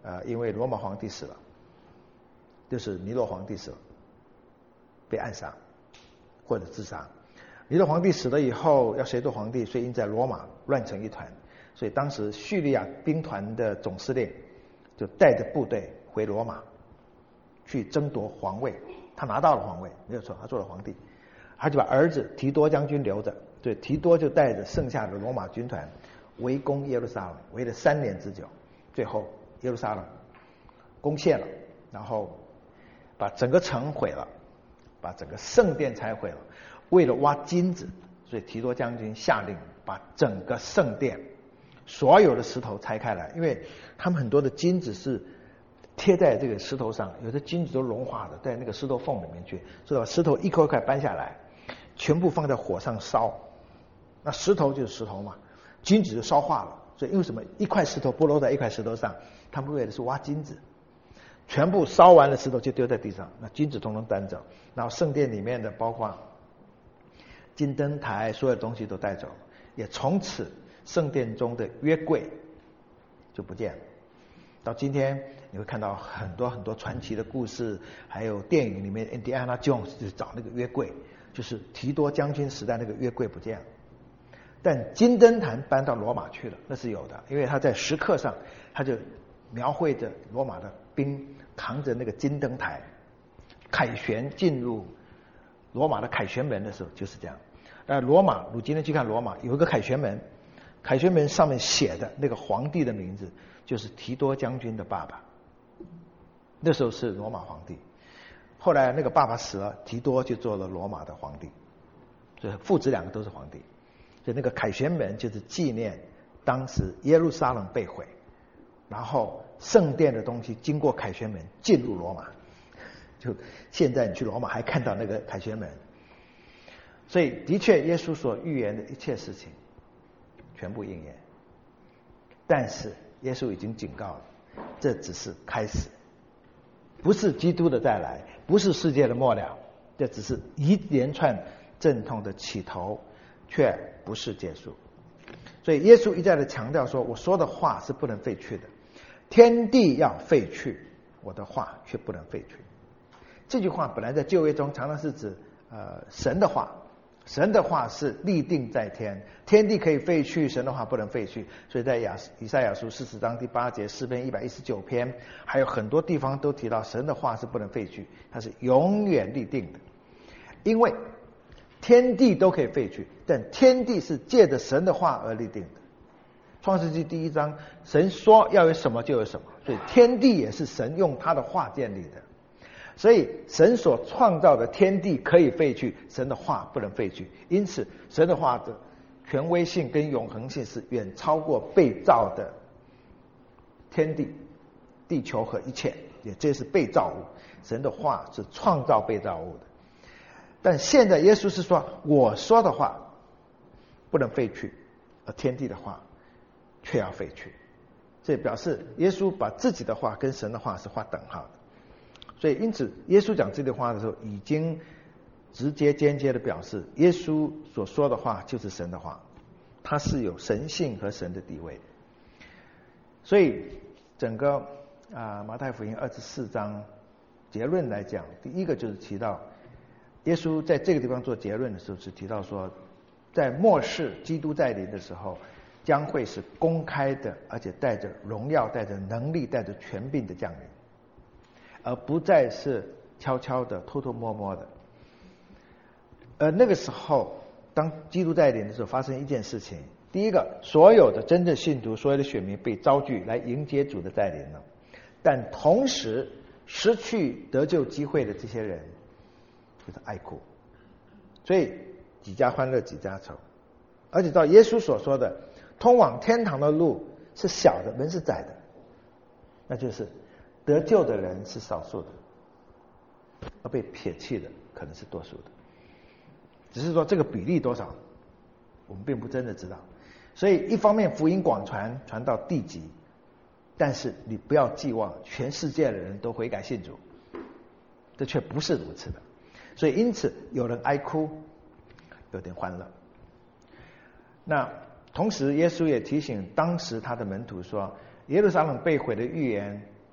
呃，因为罗马皇帝死了，就是尼罗皇帝死了，被暗杀或者自杀。尼罗皇帝死了以后，要谁做皇帝？所以因在罗马乱成一团，所以当时叙利亚兵团的总司令就带着部队回罗马去争夺皇位。他拿到了皇位，没有错，他做了皇帝。他就把儿子提多将军留着，对，提多就带着剩下的罗马军团围攻耶路撒冷，围了三年之久。最后耶路撒冷攻陷了，然后把整个城毁了，把整个圣殿拆毁了。为了挖金子，所以提多将军下令把整个圣殿所有的石头拆开来，因为他们很多的金子是贴在这个石头上，有的金子都融化的，在那个石头缝里面去，所以把石头一块一块搬下来，全部放在火上烧。那石头就是石头嘛，金子就烧化了。所以因为什么？一块石头不落在一块石头上，他们为的是挖金子，全部烧完了石头就丢在地上，那金子统统搬走，然后圣殿里面的包括金灯台，所有东西都带走，也从此圣殿中的约柜就不见了。到今天你会看到很多很多传奇的故事，还有电影里面印第安纳琼斯找那个约柜，就是提多将军时代那个约柜不见了。但金灯台搬到罗马去了，那是有的，因为他在石刻上他就描绘着罗马的兵扛着那个金灯台凯旋进入罗马的凯旋门的时候就是这样。呃，罗马，你今天去看罗马有一个凯旋门，凯旋门上面写的那个皇帝的名字就是提多将军的爸爸，那时候是罗马皇帝。后来那个爸爸死了，提多就做了罗马的皇帝，所以父子两个都是皇帝。所以那个凯旋门就是纪念当时耶路撒冷被毁，然后圣殿的东西经过凯旋门进入罗马，就现在你去罗马还看到那个凯旋门。所以的确耶稣所预言的一切事情全部应验，但是耶稣已经警告了，这只是开始，不是基督的再来，不是世界的末了，这只是一连串阵痛的起头，却不是结束。所以耶稣一再的强调说，我说的话是不能废去的，天地要废去，我的话却不能废去。这句话本来在旧约中常常是指呃神的话，神的话是立定在天，天地可以废去，神的话不能废去。所以在亚以赛亚书四十章第八节，诗篇一百一十九篇，还有很多地方都提到神的话是不能废去，它是永远立定的。因为天地都可以废去，但天地是借着神的话而立定的。创世纪第一章，神说要有什么就有什么，所以天地也是神用他的话建立的。所以神所创造的天地可以废去，神的话不能废去。因此神的话的权威性跟永恒性是远超过被造的天地、地球和一切，也这是被造物。神的话是创造被造物的。但现在耶稣是说，我说的话不能废去，而天地的话却要废去。这表示耶稣把自己的话跟神的话是划等号的。所以因此耶稣讲这句话的时候，已经直接间接的表示耶稣所说的话就是神的话，它是有神性和神的地位。所以整个啊马太福音二十四章结论来讲，第一个就是提到耶稣在这个地方做结论的时候是提到说，在末世基督再临的时候，将会是公开的，而且带着荣耀、带着能力、带着权柄的降临，而不再是悄悄的、偷偷摸摸的。而那个时候，当基督再临的时候，发生一件事情：第一个，所有的真正信徒、所有的选民被召聚来迎接主的再临了，但同时失去得救机会的这些人就是哀哭。所以几家欢乐几家愁。而且照耶稣所说的，通往天堂的路是小的，门是窄的，那就是得救的人是少数的，而被撇弃的可能是多数的。只是说这个比例多少，我们并不真的知道。所以一方面福音广传，传到地极，但是你不要寄望全世界的人都悔改信主，这却不是如此的。所以因此有人哀哭，有点欢乐。那同时耶稣也提醒当时他的门徒说，耶路撒冷被毁的预言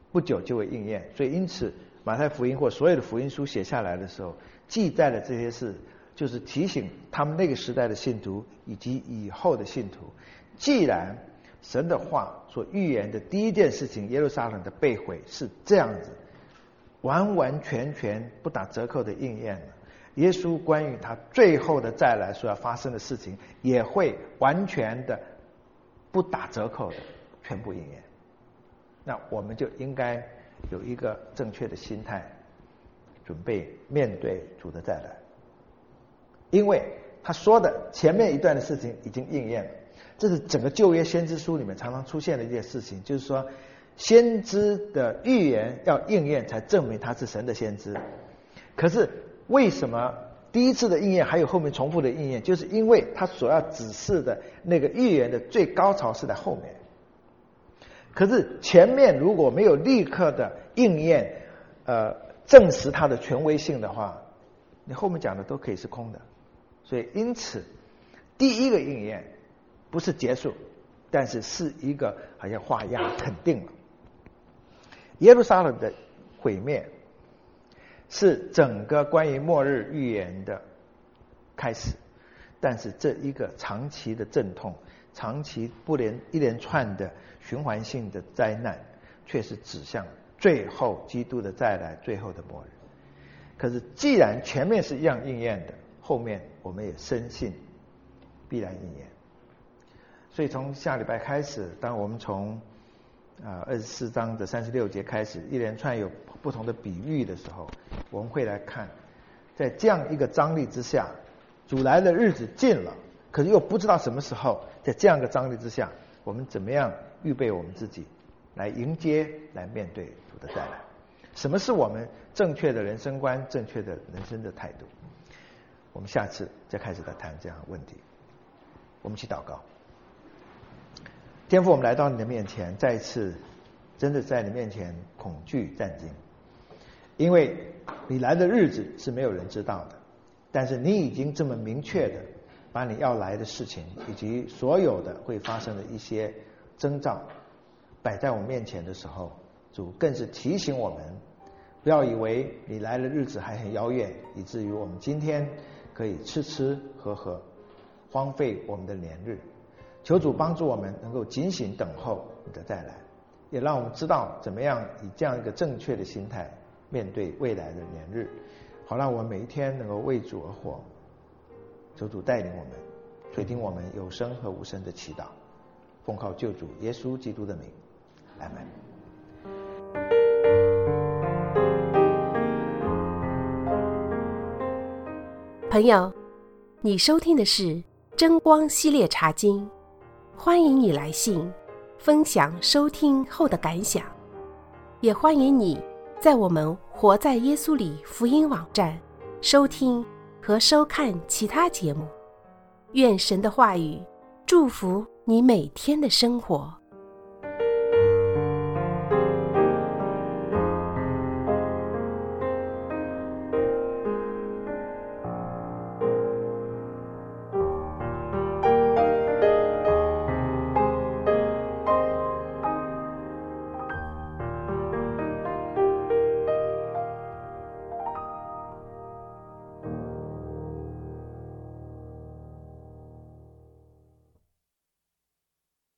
不久就会应验。所以因此马太福音或所有的福音书写下来的时候，记载了这些事，就是提醒他们那个时代的信徒以及以后的信徒，既然神的话所预言的第一件事情，耶路撒冷的被毁是这样子完完全全不打折扣的应验了，耶稣关于他最后的再来所要发生的事情，也会完全的不打折扣的全部应验。那我们就应该有一个正确的心态，准备面对主的再来。因为他说的前面一段的事情已经应验了，这是整个旧约先知书里面常常出现的一件事情，就是说先知的预言要应验才证明他是神的先知。可是为什么第一次的应验还有后面重复的应验？就是因为他所要指示的那个预言的最高潮是在后面，可是前面如果没有立刻的应验，呃，证实它的权威性的话，你后面讲的都可以是空的。所以因此第一个应验不是结束，但是是一个好像画押肯定了。耶路撒冷的毁灭是整个关于末日预言的开始，但是这一个长期的阵痛，长期不连一连串的循环性的灾难，却是指向最后基督的再来，最后的末日。可是既然前面是一样应验的，后面我们也深信必然应验。所以从下礼拜开始，当我们从啊二十四章的三十六节开始，一连串有不同的比喻的时候，我们会来看，在这样一个张力之下，主来的日子近了，可是又不知道什么时候，在这样一个张力之下，我们怎么样预备我们自己来迎接，来面对主的再来？什么是我们正确的人生观，正确的人生的态度？我们下次再开始来谈这样的问题。我们一起祷告。天父，我们来到你的面前，再一次真的在你面前恐惧战惊，因为你来的日子是没有人知道的，但是你已经这么明确的把你要来的事情以及所有的会发生的一些征兆摆在我们面前的时候，主更是提醒我们，不要以为你来的日子还很遥远，以至于我们今天可以吃吃喝喝，荒废我们的年日。求主帮助我们能够警醒等候你的再来，也让我们知道怎么样以这样一个正确的心态面对未来的年日，好让我们每一天能够为主而活。求主带领我们，垂听我们有声和无声的祈祷，奉靠救主耶稣基督的名，阿们。 朋友，你收听的是真光系列茶经，欢迎你来信分享收听后的感想，也欢迎你在我们活在耶稣里福音网站收听和收看其他节目。愿神的话语祝福你每天的生活。